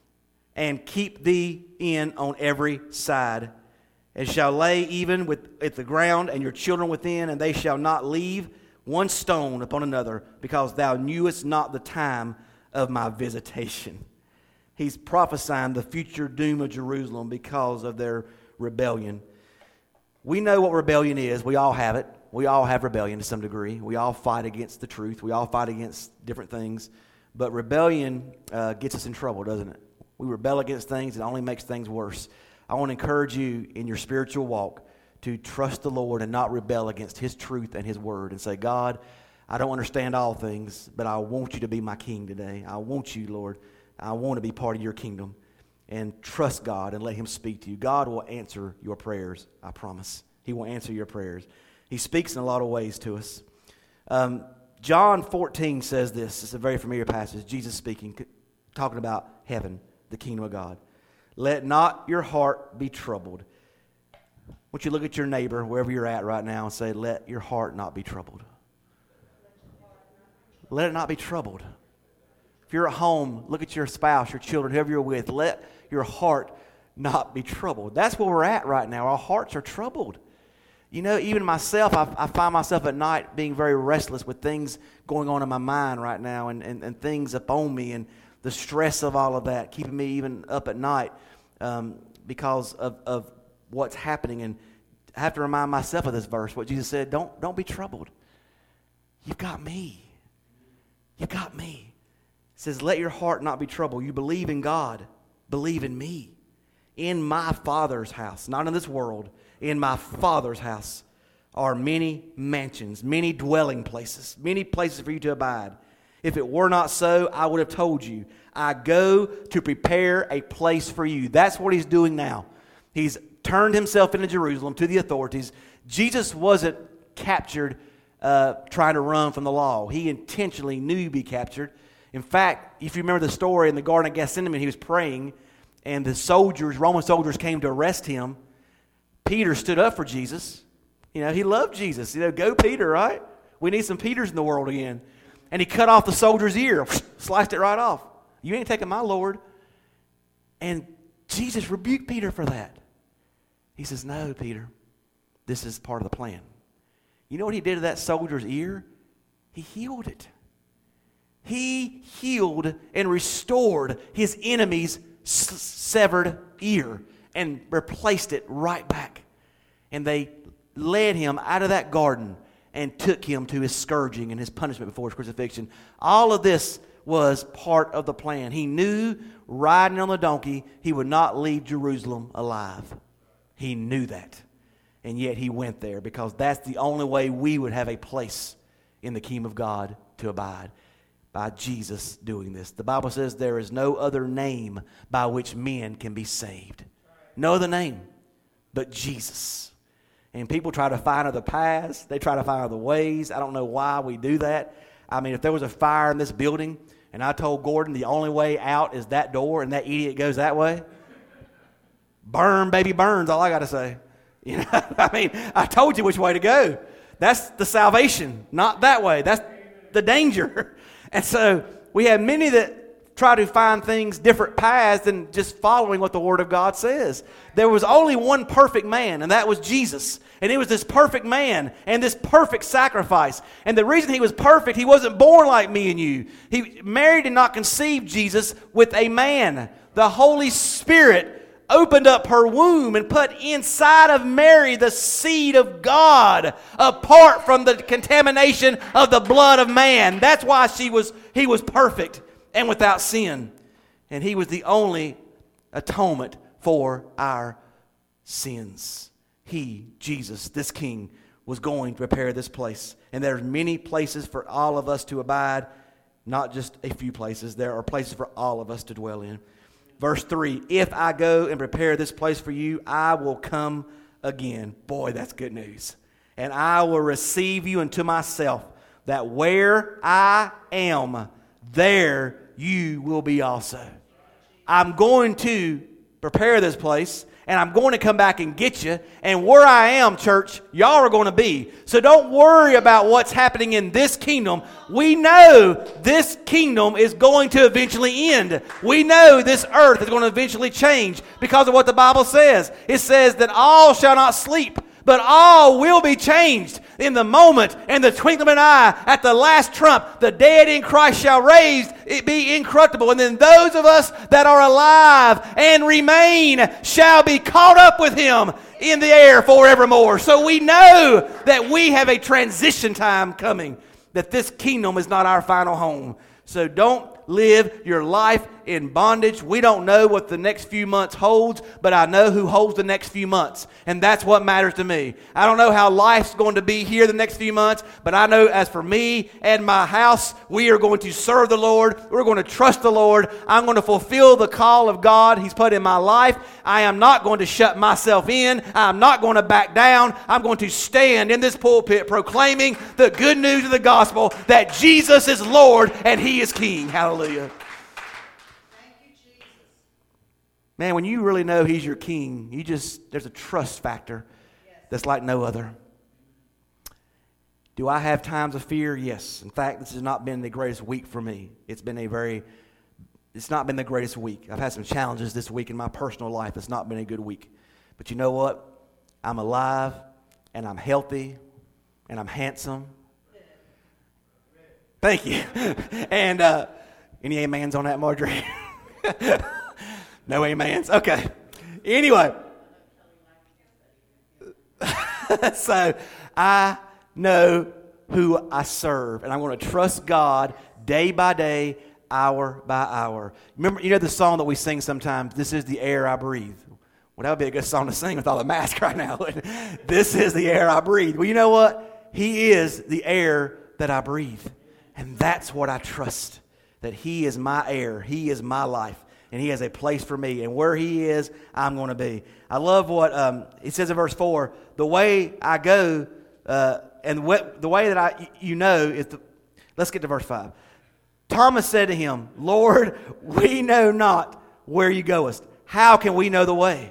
A: and keep thee in on every side. And shall lay even with at the ground and your children within, and they shall not leave one stone upon another, because thou knewest not the time of my visitation. He's prophesying the future doom of Jerusalem because of their rebellion. We know what rebellion is. We all have it. We all have rebellion to some degree. We all fight against the truth. We all fight against different things. But rebellion uh, gets us in trouble, doesn't it? We rebel against things. It only makes things worse. I want to encourage you in your spiritual walk to trust the Lord and not rebel against His truth and His word, and say, God, I don't understand all things, but I want you to be my king today. I want you, Lord. I want to be part of your kingdom. And trust God and let Him speak to you. God will answer your prayers, I promise. He will answer your prayers. He speaks in a lot of ways to us. Um, John fourteen says this. It's a very familiar passage. Jesus speaking, talking about heaven, the kingdom of God. Let not your heart be troubled. I want you to look at your neighbor, wherever you're at right now, and say, let your heart not be troubled. Let it not be troubled. If you're at home, look at your spouse, your children, whoever you're with. Let your heart not be troubled. That's where we're at right now. Our hearts are troubled. You know, even myself, I, I find myself at night being very restless with things going on in my mind right now, and, and, and things upon me, and the stress of all of that, keeping me even up at night um, because of, of what's happening. And I have to remind myself of this verse, what Jesus said, don't, don't be troubled. You've got me. You've got me. It says, let your heart not be troubled. You believe in God. Believe in me. In my Father's house, not in this world, in my Father's house are many mansions, many dwelling places, many places for you to abide. If it were not so, I would have told you. I go to prepare a place for you. That's what He's doing now. He's turned Himself into Jerusalem to the authorities. Jesus wasn't captured uh, trying to run from the law. He intentionally knew he'd be captured. In fact, if you remember the story in the Garden of Gethsemane, He was praying, and the soldiers, Roman soldiers, came to arrest Him. Peter stood up for Jesus. You know, he loved Jesus. You know, go Peter, right? We need some Peters in the world again. And he cut off the soldier's ear, sliced it right off. You ain't taking my Lord. And Jesus rebuked Peter for that. He says, no, Peter, this is part of the plan. You know what He did to that soldier's ear? He healed it. He healed and restored his enemy's s- severed ear and replaced it right back. And they led him out of that garden and took him to his scourging and his punishment before his crucifixion. All of this was part of the plan. He knew riding on the donkey he would not leave Jerusalem alive. He knew that. And yet He went there because that's the only way we would have a place in the kingdom of God to abide. By Jesus doing this. The Bible says there is no other name by which men can be saved. No other name but Jesus. And people try to find other paths. They try to find other ways. I don't know why we do that. I mean, if there was a fire in this building and I told Gordon the only way out is that door and that idiot goes that way, burn, baby, burns, all I got to say. You know, I mean, I told you which way to go. That's the salvation, not that way. That's the danger. And so we have many that try to find things, different paths than just following what the Word of God says. There was only one perfect man, and that was Jesus. And it was this perfect man and this perfect sacrifice. And the reason he was perfect, he wasn't born like me and you. He married and not conceived Jesus with a man. The Holy Spirit opened up her womb and put inside of Mary the seed of God, apart from the contamination of the blood of man. That's why she was, he was perfect and without sin. And he was the only atonement for our sins. He, Jesus, this King, was going to prepare this place. And there are many places for all of us to abide, not just a few places. There are places for all of us to dwell in. Verse three, if I go and prepare this place for you, I will come again. Boy, that's good news. And I will receive you unto myself, that where I am, there you will be also. I'm going to prepare this place, and I'm going to come back and get you. And where I am, church, y'all are going to be. So don't worry about what's happening in this kingdom. We know this kingdom is going to eventually end. We know this earth is going to eventually change because of what the Bible says. It says that all shall not sleep, but all will be changed in the moment, in the twinkling of an eye, at the last trump. The dead in Christ shall raise, it be incorruptible. And then those of us that are alive and remain shall be caught up with him in the air forevermore. So we know that we have a transition time coming, that this kingdom is not our final home. So don't live your life in bondage. We don't know what the next few months holds, but I know who holds the next few months, and that's what matters to me. I don't know how life's going to be here the next few months, but I know as for me and my house, we are going to serve the Lord. We're going to trust the Lord. I'm going to fulfill the call of God He's put in my life. I am not going to shut myself in. I'm not going to back down. I'm going to stand in this pulpit proclaiming the good news of the gospel that Jesus is Lord and He is King. Hallelujah. Man, when you really know He's your King, you just, there's a trust factor that's like no other. Do I have times of fear? Yes. In fact, this has not been the greatest week for me. It's been a very, it's not been the greatest week. I've had some challenges this week in my personal life. It's not been a good week. But you know what? I'm alive, and I'm healthy, and I'm handsome. Thank you. And uh, any amens on that, Marjorie? No amens? Okay. Anyway. So, I know who I serve, and I'm going to trust God day by day, hour by hour. Remember, you know the song that we sing sometimes, "This is the air I breathe." Well, that would be a good song to sing with all the masks right now. This is the air I breathe. Well, you know what? He is the air that I breathe, and that's what I trust, that He is my air. He is my life. And He has a place for me. And where He is, I'm going to be. I love what um, it says in verse four. The way I go, uh, and what, the way that I, you know, is the, let's get to verse five. Thomas said to Him, Lord, we know not where you goest. How can we know the way?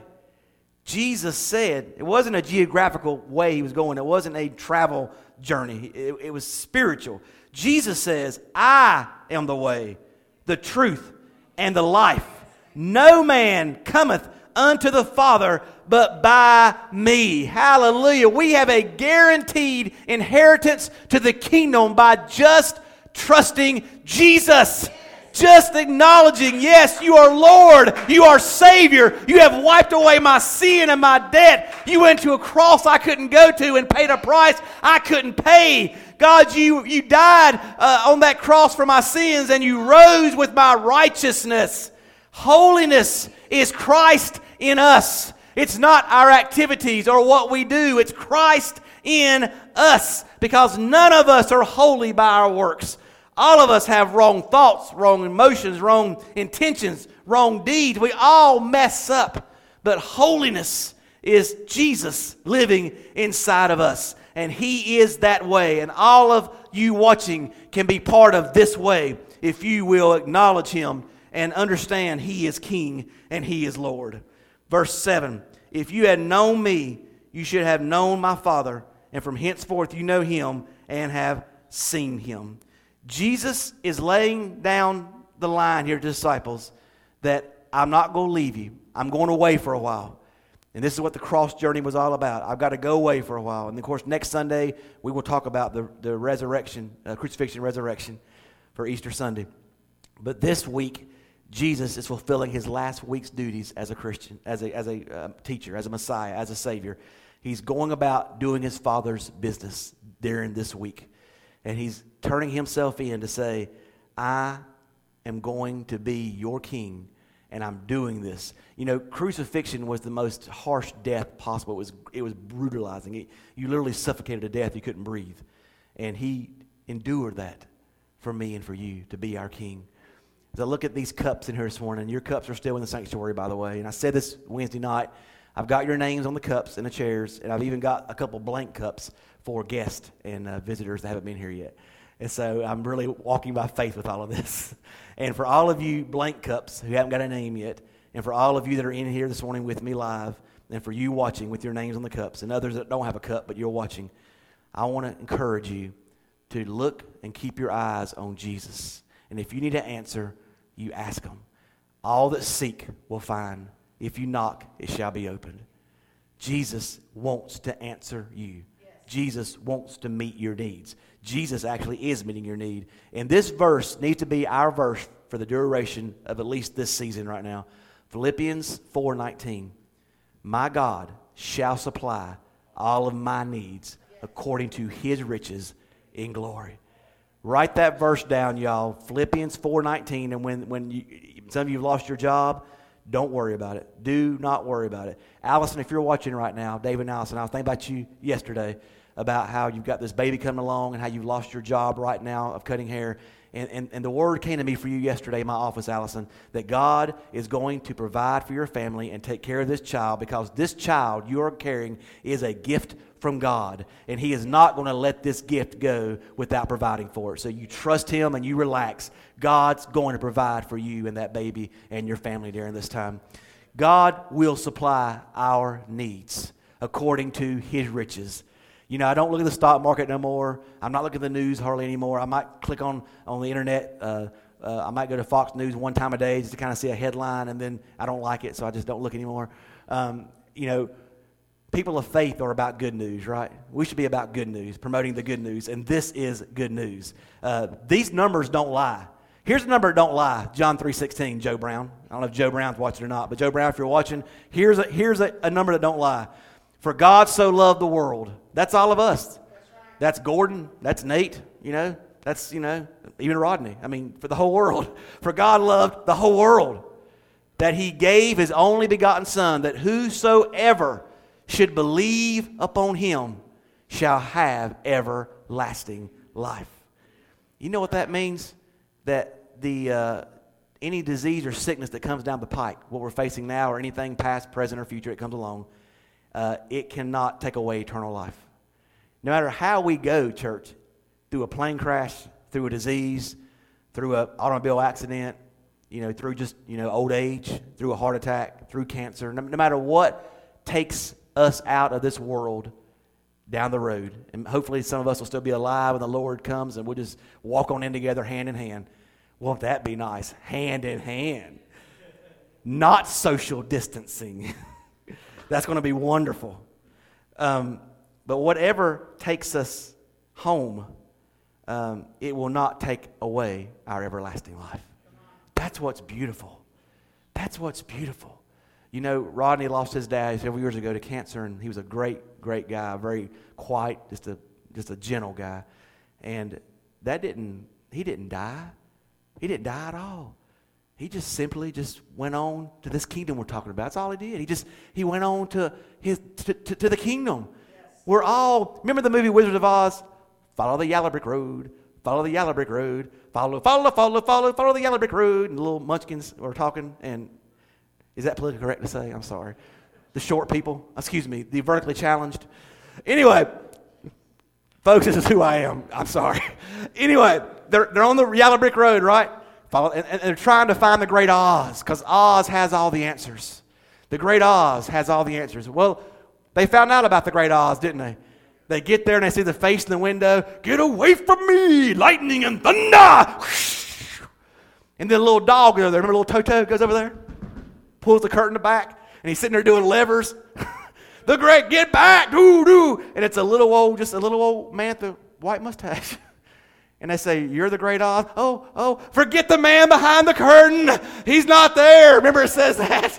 A: Jesus said, it wasn't a geographical way He was going. It wasn't a travel journey. It, it was spiritual. Jesus says, I am the way, the truth, and the life. No man cometh unto the Father but by me. Hallelujah. We have a guaranteed inheritance to the kingdom by just trusting Jesus. Just acknowledging, yes, you are Lord, you are Savior, you have wiped away my sin and my debt. You went to a cross I couldn't go to and paid a price I couldn't pay. God, you, you died uh, on that cross for my sins, and you rose with my righteousness. Holiness is Christ in us. It's not our activities or what we do. It's Christ in us, because none of us are holy by our works. All of us have wrong thoughts, wrong emotions, wrong intentions, wrong deeds. We all mess up. But holiness is Jesus living inside of us. And He is that way. And all of you watching can be part of this way if you will acknowledge Him and understand He is King and He is Lord. Verse seven, if you had known me, you should have known my Father. And from henceforth you know Him and have seen Him. Jesus is laying down the line here to disciples that I'm not going to leave you. I'm going away for a while. And this is what the cross journey was all about. I've got to go away for a while. And, of course, next Sunday, we will talk about the, the resurrection, uh, crucifixion, resurrection for Easter Sunday. But this week, Jesus is fulfilling his last week's duties as a Christian, as a, as a uh, teacher, as a Messiah, as a Savior. He's going about doing his Father's business during this week. And he's turning himself in to say, I am going to be your king, and I'm doing this. You know, crucifixion was the most harsh death possible. It was, it was brutalizing. It, you literally suffocated to death. You couldn't breathe. And he endured that for me and for you to be our king. As I look at these cups in here this morning, your cups are still in the sanctuary, by the way. And I said this Wednesday night. I've got your names on the cups and the chairs, and I've even got a couple blank cups for guests and uh, visitors that haven't been here yet. And so I'm really walking by faith with all of this. And for all of you blank cups who haven't got a name yet, and for all of you that are in here this morning with me live, and for you watching with your names on the cups, and others that don't have a cup but you're watching, I want to encourage you to look and keep your eyes on Jesus. And if you need an answer, you ask him. All that seek will find. If you knock, it shall be opened. Jesus wants to answer you. Yes. Jesus wants to meet your needs. Jesus actually is meeting your need. And this verse needs to be our verse for the duration of at least this season right now. Philippians four nineteen. My God shall supply all of my needs according to his riches in glory. Write that verse down, y'all. Philippians four nineteen. And when, when you, some of you have lost your job, don't worry about it. Do not worry about it. Allison, if you're watching right now, David and Allison, I was thinking about you yesterday about how you've got this baby coming along and how you've lost your job right now of cutting hair. And, and, and the word came to me for you yesterday in my office, Allison, that God is going to provide for your family and take care of this child, because this child you are carrying is a gift from God, and he is not going to let this gift go without providing for it. So you trust him and you relax. God's going to provide for you and that baby and your family during this time. God will supply our needs according to his riches. You know, I don't look at the stock market no more. I'm not looking at the news hardly anymore. I might click on, on the internet. Uh, uh, I might go to Fox News one time a day just to kind of see a headline, and then I don't like it, so I just don't look anymore. Um, you know, people of faith are about good news, right? We should be about good news, promoting the good news, and this is good news. Uh, these numbers don't lie. Here's a number that don't lie, John three sixteen, Joe Brown. I don't know if Joe Brown's watching or not, but Joe Brown, if you're watching, here's a, here's a, a number that don't lie. For God so loved the world. That's all of us. That's Gordon. That's Nate. You know, that's, you know, even Rodney. I mean, for the whole world. For God loved the whole world, that he gave his only begotten Son, that whosoever should believe upon him shall have everlasting life. You know what that means? That the uh, any disease or sickness that comes down the pike, what we're facing now or anything past, present, or future that comes along, uh, it cannot take away eternal life. No matter how we go, church, through a plane crash, through a disease, through an automobile accident, you know, through just, you know, old age, through a heart attack, through cancer, no, no matter what takes us out of this world down the road, and hopefully some of us will still be alive when the Lord comes and we'll just walk on in together hand in hand. Won't that be nice? Hand in hand. Not social distancing. That's going to be wonderful. Um, but whatever takes us home, um, it will not take away our everlasting life. That's what's beautiful. That's what's beautiful. You know, Rodney lost his dad several years ago to cancer, and he was a great, great guy, very quiet, just a just a gentle guy. And that didn't, he didn't die. He didn't die at all. He just simply just went on to this kingdom we're talking about. That's all he did. He just, he went on to his to, to, to the kingdom. Yes. We're all, remember the movie Wizard of Oz? Follow the yellow brick road. Follow the yellow brick road. Follow, follow, follow, follow, follow the yellow brick road. And the little munchkins were talking, and is that politically correct to say? I'm sorry. The short people, excuse me, the vertically challenged. Anyway, folks, this is who I am. I'm sorry. Anyway, they're they're on the yellow brick road, right? Follow, and, and they're trying to find the great Oz, because Oz has all the answers. The great Oz has all the answers. Well, they found out about the great Oz, didn't they? They get there and they see the face in the window. Get away from me, lightning and thunder. And then a little dog over there, remember little Toto goes over there, pulls the curtain back, and he's sitting there doing levers. The great, get back, doo doo. And it's a little old, just a little old man with a white mustache. And they say, you're the great Oz? Oh, oh, forget the man behind the curtain. He's not there. Remember it says that?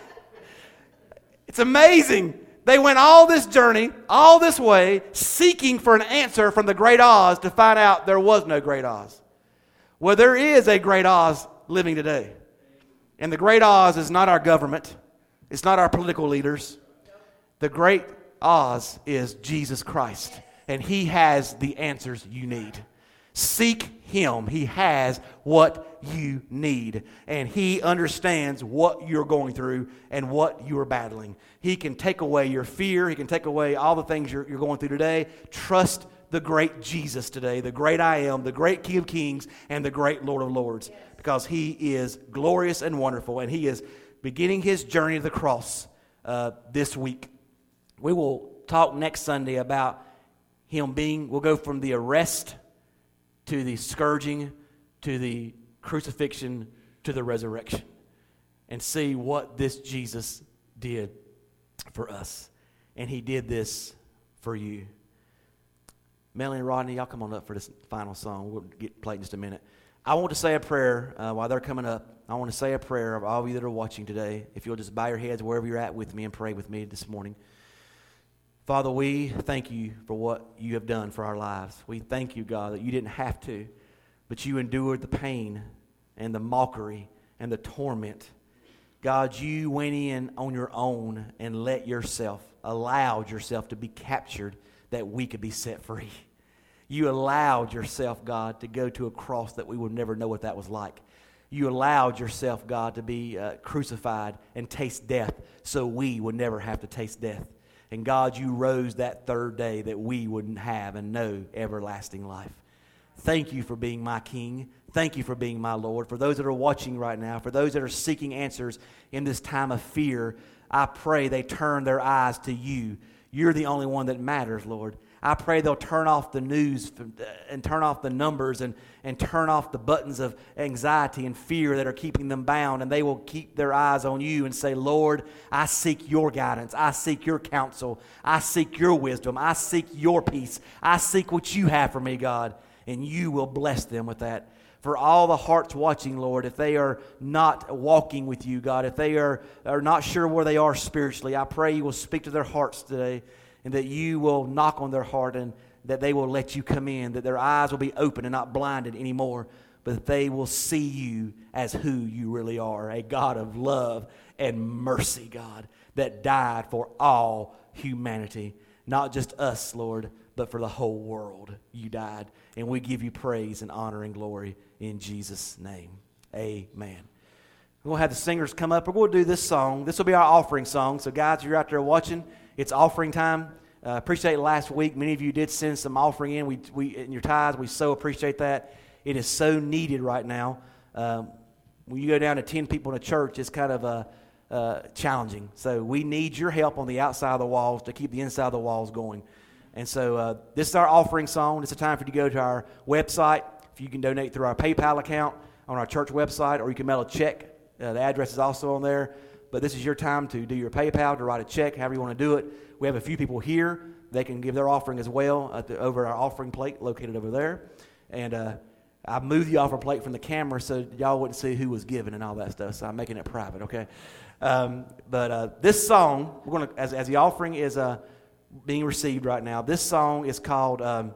A: It's amazing. They went all this journey, all this way, seeking for an answer from the great Oz to find out there was no great Oz. Well, there is a great Oz living today. And the great Oz is not our government. It's not our political leaders. The great Oz is Jesus Christ. And He has the answers you need. Seek Him. He has what you need. And He understands what you're going through and what you are battling. He can take away your fear. He can take away all the things you're, you're going through today. Trust the great Jesus today, the great I Am, the great King of Kings, and the great Lord of Lords. Because He is glorious and wonderful. And He is beginning His journey to the cross uh, this week. We will talk next Sunday about Him being, we'll go from the arrest to the scourging, to the crucifixion, to the resurrection, and see what this Jesus did for us. And He did this for you. Melanie and Rodney, y'all come on up for this final song. We'll get played in just a minute. I want to say a prayer uh, while they're coming up. I want to say a prayer of all of you that are watching today. If you'll just bow your heads wherever you're at with me and pray with me this morning. Father, we thank You for what You have done for our lives. We thank You, God, that You didn't have to, but You endured the pain and the mockery and the torment. God, You went in on Your own and let Yourself, allowed Yourself to be captured that we could be set free. You allowed Yourself, God, to go to a cross that we would never know what that was like. You allowed Yourself, God, to be uh, crucified and taste death so we would never have to taste death. And God, You rose that third day that we wouldn't have and know everlasting life. Thank You for being my King. Thank You for being my Lord. For those that are watching right now, for those that are seeking answers in this time of fear, I pray they turn their eyes to You. You're the only one that matters, Lord. I pray they'll turn off the news and turn off the numbers and, and turn off the buttons of anxiety and fear that are keeping them bound, and they will keep their eyes on You and say, Lord, I seek Your guidance. I seek Your counsel. I seek Your wisdom. I seek Your peace. I seek what You have for me, God, and You will bless them with that. For all the hearts watching, Lord, if they are not walking with You, God, if they are, are not sure where they are spiritually, I pray You will speak to their hearts today, and that You will knock on their heart and that they will let You come in, that their eyes will be open and not blinded anymore, but that they will see You as who You really are, a God of love and mercy, God, that died for all humanity, not just us, Lord, but for the whole world. You died, and we give You praise and honor and glory in Jesus' name. Amen. We're going to have the singers come up. We're going to do this song. This will be our offering song. So, guys, if you're out there watching, it's offering time. Uh, appreciate last week. Many of you did send some offering in. We, we in your tithes. We so appreciate that. It is so needed right now. Um, when you go down to ten people in a church, it's kind of uh, uh, challenging. So we need your help on the outside of the walls to keep the inside of the walls going. And so uh, this is our offering song. It's a time for you to go to our website. If you can donate through our PayPal account on our church website, or you can mail a check. Uh, the address is also on there. But this is your time to do your PayPal, to write a check, however you want to do it. We have a few people here. They can give their offering as well at the, over our offering plate located over there. And uh, I moved the offering plate from the camera so y'all wouldn't see who was giving and all that stuff. So I'm making it private, okay? Um, but uh, this song, we're going to, as, as the offering is uh, being received right now, this song is called um,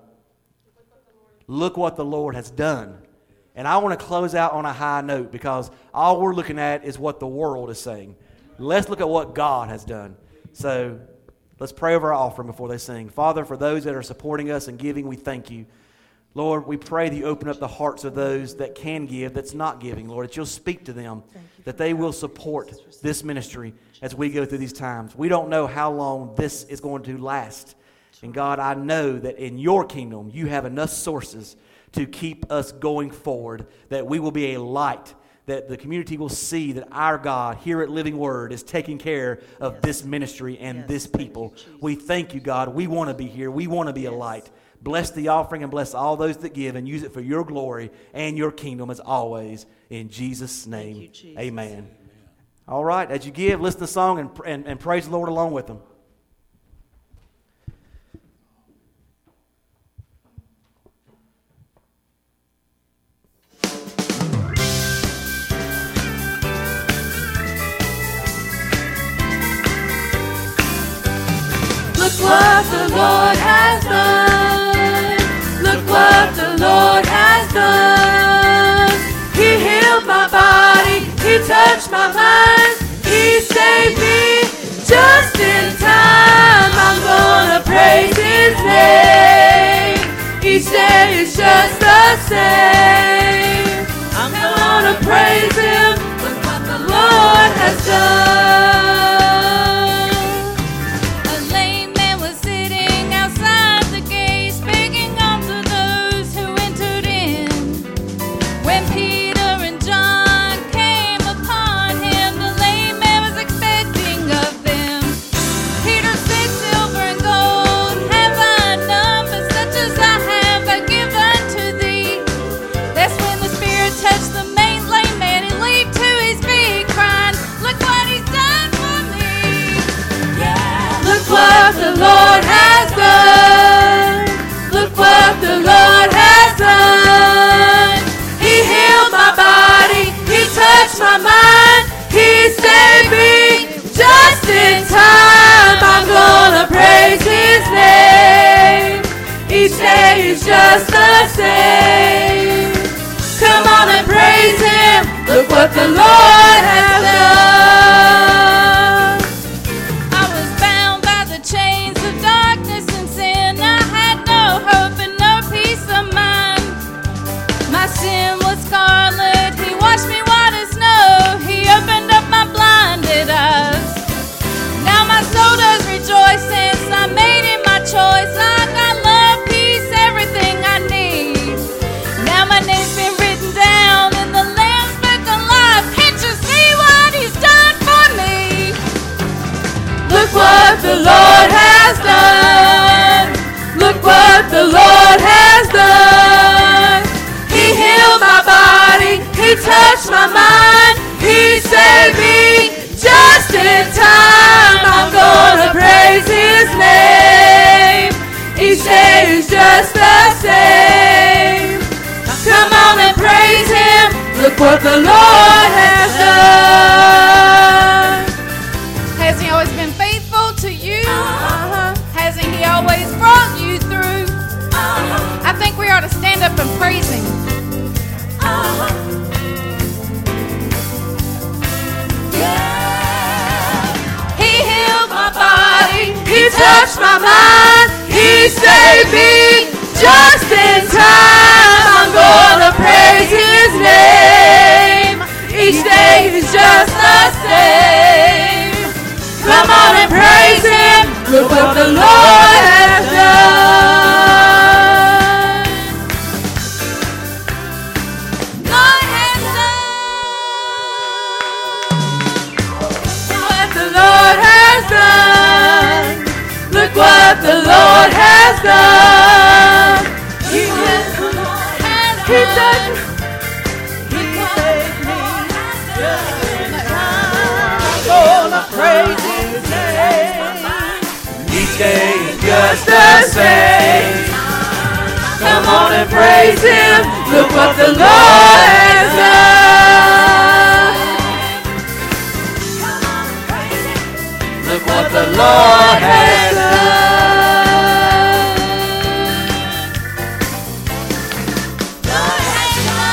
A: Look What the Lord Has Done. And I want to close out on a high note because all we're looking at is what the world is saying. Let's look at what God has done. So let's pray over our offering before they sing. Father, for those that are supporting us and giving, we thank You. Lord, we pray that You open up the hearts of those that can give, that's not giving, Lord, that You'll speak to them, that they will support this ministry as we go through these times. We don't know how long this is going to last. And God, I know that in Your kingdom, You have enough sources to keep us going forward, that we will be a light, that the community will see that our God here at Living Word is taking care of yes. this ministry and yes. this people. Thank you, we thank You, God. We want to be here. We want to be yes. a light. Bless the offering and bless all those that give and use it for your glory and your kingdom as always. In Jesus' name,
B: you, Jesus.
A: Amen. Amen. All right, as you give, listen to the song and, and, and praise the Lord along with them.
C: Look what the Lord has done. Look what the Lord has done. He healed my body. He touched my mind. He saved me just in time. I'm gonna praise His name. Each day is just the same. I'm gonna praise Him. Look what the Lord has done. What the Lord has done. Look what the Lord has done. He healed my body. He touched my mind. He saved me just in time. I'm gonna praise His name. Each day is just the same. Come on and praise Him. Look what the Lord has done. Sin was scarlet, He washed me white as snow. He opened up my blinded eyes. Now my soul does rejoice since I made Him my choice. I got love, peace, everything I need. Now my name's been written down in the Lamb's Book of Life. Can't you see what He's done for me? Look what the Lord has done. Look what the Lord has done. He healed my body, He touched my mind, He saved me just in time. I'm gonna praise His name. Each day is just the same. Come on and praise Him. Look what the Lord has done. Has He always been faithful to you? Uh-huh. Hasn't He always brought you through? Uh-huh. I think we ought to stand up and praise Him. Uh-huh. Yeah. He healed my body. He touched my mind. He saved me just in time. I'm gonna praise His name. Each day is just the same. Come on and praise Him. Look what the Lord has done. Look what the Lord has done. He has He touched He saved me just in time. I'm gonna praise His name. Each day is just the same. Come on and praise Him. Look what the Lord has done. Look what the Lord has done. Lord has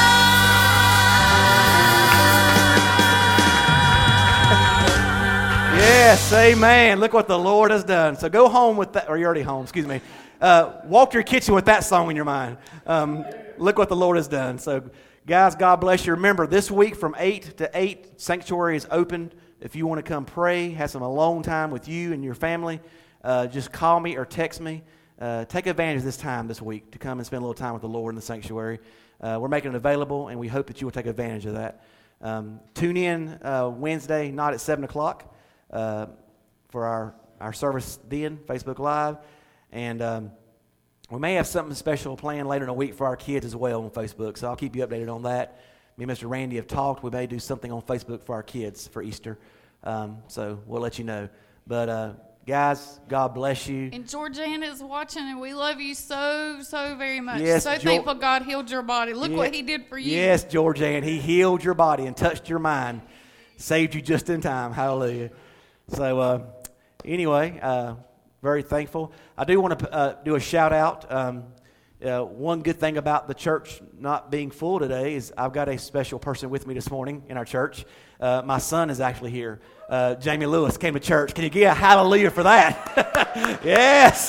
A: done. Yes, amen. Look what the Lord has done. So go home with that, or you're already home, excuse me. Uh, walk your kitchen with that song in your mind. Um, look what the Lord has done. So, guys, God bless you. Remember, this week from eight to eight, Sanctuary is open. If you want to come pray, have some alone time with you and your family, uh, just call me or text me. Uh, take advantage of this time this week to come and spend a little time with the Lord in the sanctuary. Uh, we're making it available, and we hope that you will take advantage of that. Um, tune in uh, Wednesday, not at seven o'clock, uh, for our, our service then, Facebook Live. And um, we may have something special planned later in the week for our kids as well on Facebook, so I'll keep you updated on that. Me and Mister Randy have talked. We may do something on Facebook for our kids for Easter, um, so we'll let you know. But, uh, guys, God bless you.
C: And Georgiana is watching, and we love you so, so very much.
A: Yes,
C: so
A: Geor-
C: thankful God healed your body. Look
A: Yeah.
C: what he did for you.
A: Yes, Georgianne, he healed your body and touched your mind, saved you just in time. Hallelujah. So, uh, anyway, uh, very thankful. I do want to uh, do a shout out. Um, uh, one good thing about the church not being full today is I've got a special person with me this morning in our church. Uh, my son is actually here. Uh, Jamie Lewis came to church. Can you give a hallelujah for that? Yes.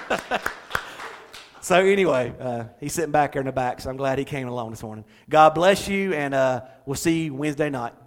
A: So anyway, uh, he's sitting back there in the back, so I'm glad he came along this morning. God bless you, and uh, we'll see you Wednesday night.